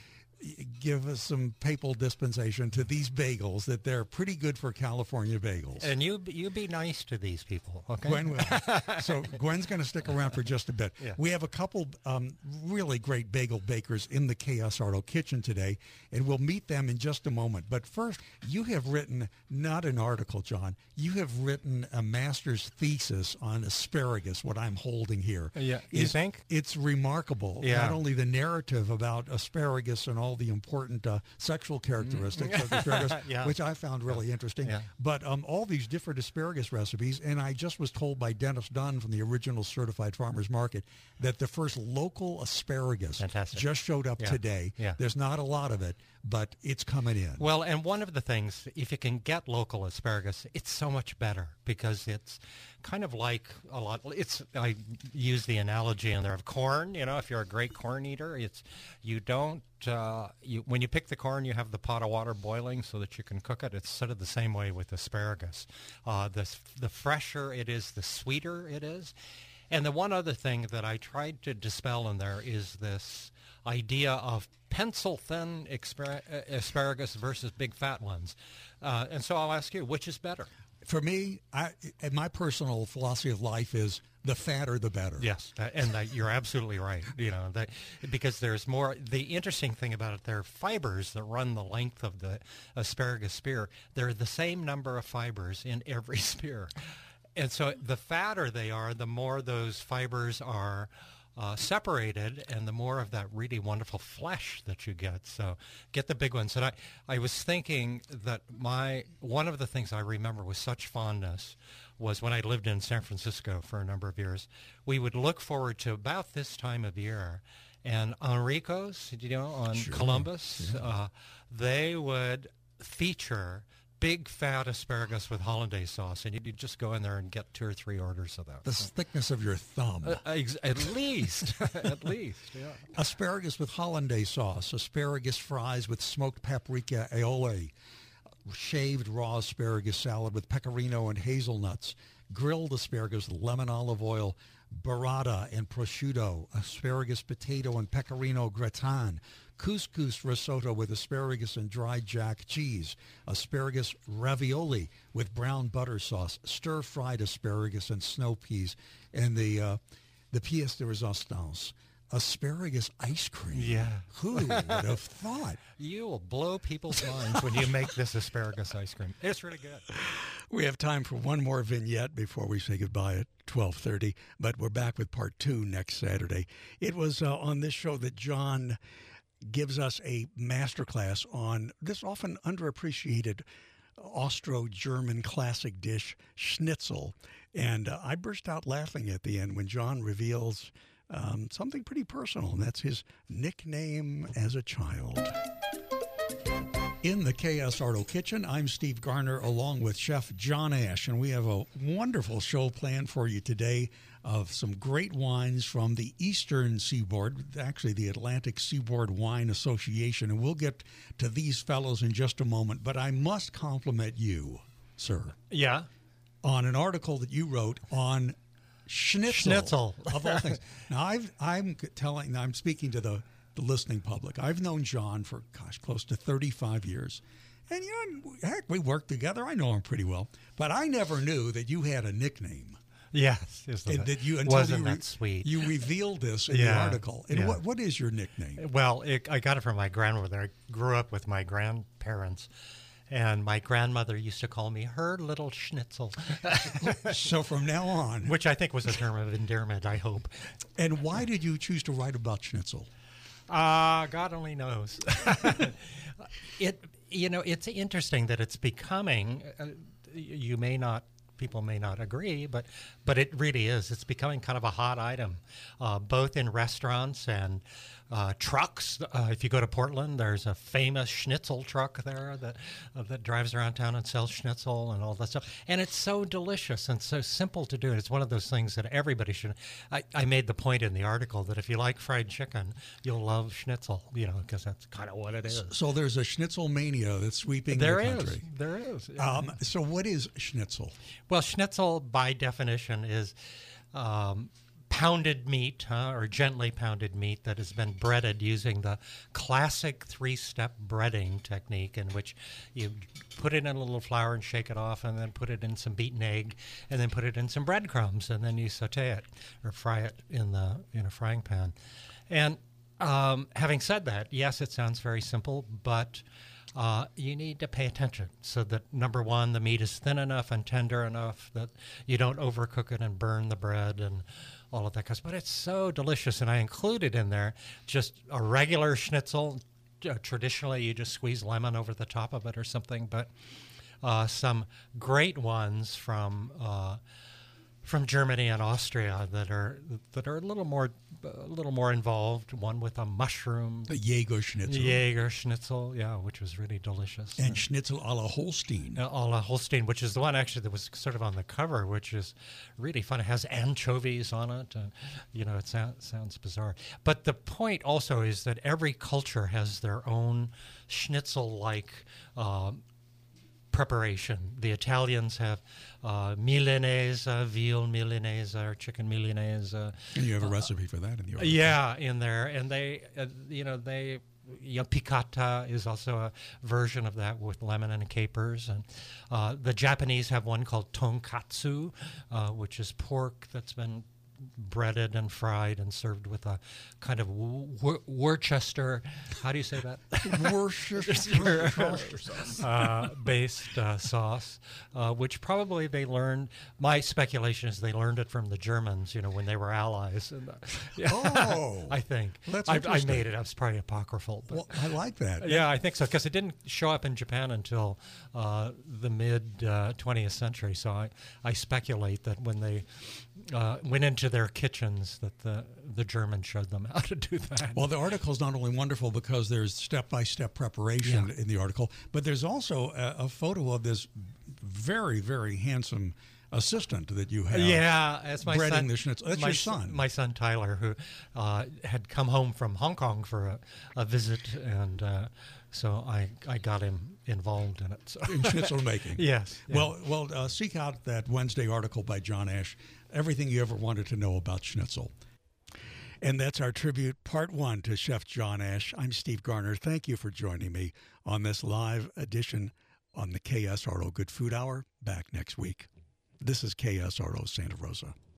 give us some papal dispensation to these bagels, that they're pretty good for California bagels. And you you be nice to these people, okay? Gwen will. So Gwen's going to stick around for just a bit. Yeah. We have a couple um, really great bagel bakers in the K S R O kitchen today, and we'll meet them in just a moment. But first, you have written, not an article, John, you have written a master's thesis on asparagus, what I'm holding here. Yeah, you It's- think? It's remarkable. Yeah. Not only the narrative about asparagus and all the important uh, sexual characteristics of asparagus, Yeah. which I found really interesting, Yeah. but um, all these different asparagus recipes. And I just was told by Dennis Dunn from the original Certified Farmers Market that the first local asparagus Fantastic. just showed up Yeah. today. Yeah. There's not a lot of it, but it's coming in. Well, and one of the things, if you can get local asparagus, it's so much better because it's kind of like a lot. It's I use the analogy in there of corn. You know, if you're a great corn eater, it's you don't uh, you when you pick the corn, you have the pot of water boiling so that you can cook it. It's sort of the same way with asparagus. Uh, the the fresher it is, the sweeter it is. And the one other thing that I tried to dispel in there is this idea of pencil thin aspar- asparagus versus big fat ones. Uh, and so I'll ask you, which is better? For me, I, and my personal philosophy of life is the fatter the better. Yes, uh, and uh, you're absolutely right. You know, that, because there's more. The interesting thing about it, there are fibers that run the length of the asparagus spear. They're the same number of fibers in every spear. And so the fatter they are, the more those fibers are uh, separated and the more of that really wonderful flesh that you get. So get the big ones. And I, I was thinking that my one of the things I remember with such fondness was when I lived in San Francisco for a number of years. We would look forward to about this time of year, and Enrico's, you know, on Sure. Columbus, Yeah. uh, they would feature big fat asparagus with hollandaise sauce, and you'd just go in there and get two or three orders of that. The thickness of your thumb. Uh, ex- at least, at least, yeah. Asparagus with hollandaise sauce, asparagus fries with smoked paprika aioli, shaved raw asparagus salad with pecorino and hazelnuts, grilled asparagus with lemon olive oil, burrata and prosciutto, asparagus potato and pecorino gratin, couscous risotto with asparagus and dried jack cheese, asparagus ravioli with brown butter sauce, stir-fried asparagus and snow peas, and the uh, the pièce de résistance, asparagus ice cream. Yeah. Who would have thought? You will blow people's minds when you make this asparagus ice cream. It's really good. We have time for one more vignette before we say goodbye at twelve thirty, but we're back with part two next Saturday. It was uh, on this show that John gives us a masterclass on this often underappreciated Austro-German classic dish, schnitzel. And uh, I burst out laughing at the end when John reveals um, something pretty personal, and that's his nickname as a child. In the K S R O kitchen, I'm Steve Garner along with Chef John Ash, and we have a wonderful show planned for you today of some great wines from the Eastern Seaboard, actually the Atlantic Seaboard Wine Association, and we'll get to these fellows in just a moment. But I must compliment you, sir. Yeah? On an article that you wrote on schnitzel, Schnitzel. of all things. Now, I've, I'm telling, I'm speaking to the the listening public. I've known John for, gosh, close to thirty-five years. And, you know, heck, we work together. I know him pretty well. But I never knew that you had a nickname. Yes. Isn't And it? that you, until Wasn't you re- that sweet? You revealed this in the Yeah, article. And yeah. what what is your nickname? Well, it, I got it from my grandmother. I grew up with my grandparents, and my grandmother used to call me her little schnitzel. So from now on. Which I think was a term of endearment, I hope. And why did you choose to write about schnitzel? Uh, God only knows. it, you know, it's interesting that it's becoming, uh, you may not, people may not agree, but, but it really is. It's becoming kind of a hot item, uh, both in restaurants and uh, trucks. Uh, if you go to Portland, there's a famous schnitzel truck there that uh, that drives around town and sells schnitzel and all that stuff. And it's so delicious and so simple to do. It's one of those things that everybody should. I, I made the point in the article that if you like fried chicken, you'll love schnitzel, you know, because that's kind of what it is. So there's a schnitzel mania that's sweeping There the is. country. There is. Um, so what is schnitzel? Well, schnitzel, by definition, is um, pounded meat huh, or gently pounded meat that has been breaded using the classic three-step breading technique, in which you put it in a little flour and shake it off, and then put it in some beaten egg, and then put it in some breadcrumbs, and then you saute it or fry it in the in a frying pan. And um, having said that, yes, it sounds very simple, but Uh, you need to pay attention so that, number one, the meat is thin enough and tender enough that you don't overcook it and burn the bread and all of that. Cause, but it's so delicious, and I included in there just a regular schnitzel. Uh, traditionally, you just squeeze lemon over the top of it or something, but uh, some great ones from uh, from Germany and Austria that are that are a little more a little more involved. One with a mushroom, the Jaeger Schnitzel. Jaeger Schnitzel, yeah, which was really delicious. And Schnitzel a la Holstein. Uh, a la Holstein, which is the one actually that was sort of on the cover, which is really fun. It has anchovies on it, and you know, it sounds sounds bizarre. But the point also is that every culture has their own Schnitzel-like Uh, preparation. The Italians have uh, milanese, veal milanese, or chicken milanese. And you have a uh, recipe for that in the article. Yeah, in there, and they, uh, you know, they, you know, piccata is also a version of that with lemon and capers. And uh, the Japanese have one called tonkatsu, uh, which is pork that's been breaded and fried and served with a kind of Wor- Worcester, how do you say that? Worcester uh, based uh, sauce, uh, which probably they learned. My speculation is they learned it from the Germans, you know, when they were allies. And, uh, yeah, oh, I think that's I, I interesting. made it. I was probably apocryphal. But, well, I like that. Yeah, I think so, because it didn't show up in Japan until uh, the mid uh, twentieth century. So I, I speculate that when they uh, went into their kitchens, that the the Germans showed them how to do that. Well, the article is not only wonderful because there's step-by-step preparation Yeah. in the article, but there's also a, a photo of this very, very handsome assistant that you have. Yeah, that's my breading son. the schnitzel. That's my your son. My son Tyler, who uh, had come home from Hong Kong for a, a visit, and uh, so I I got him involved in it. So. In schnitzel making. Yes. Yeah. Well, well, uh, seek out that Wednesday article by John Ash. Everything you ever wanted to know about schnitzel. And that's our tribute, part one, to Chef John Ash. I'm Steve Garner. Thank you for joining me on this live edition on the K S R O Good Food Hour. Back next week. This is K S R O Santa Rosa.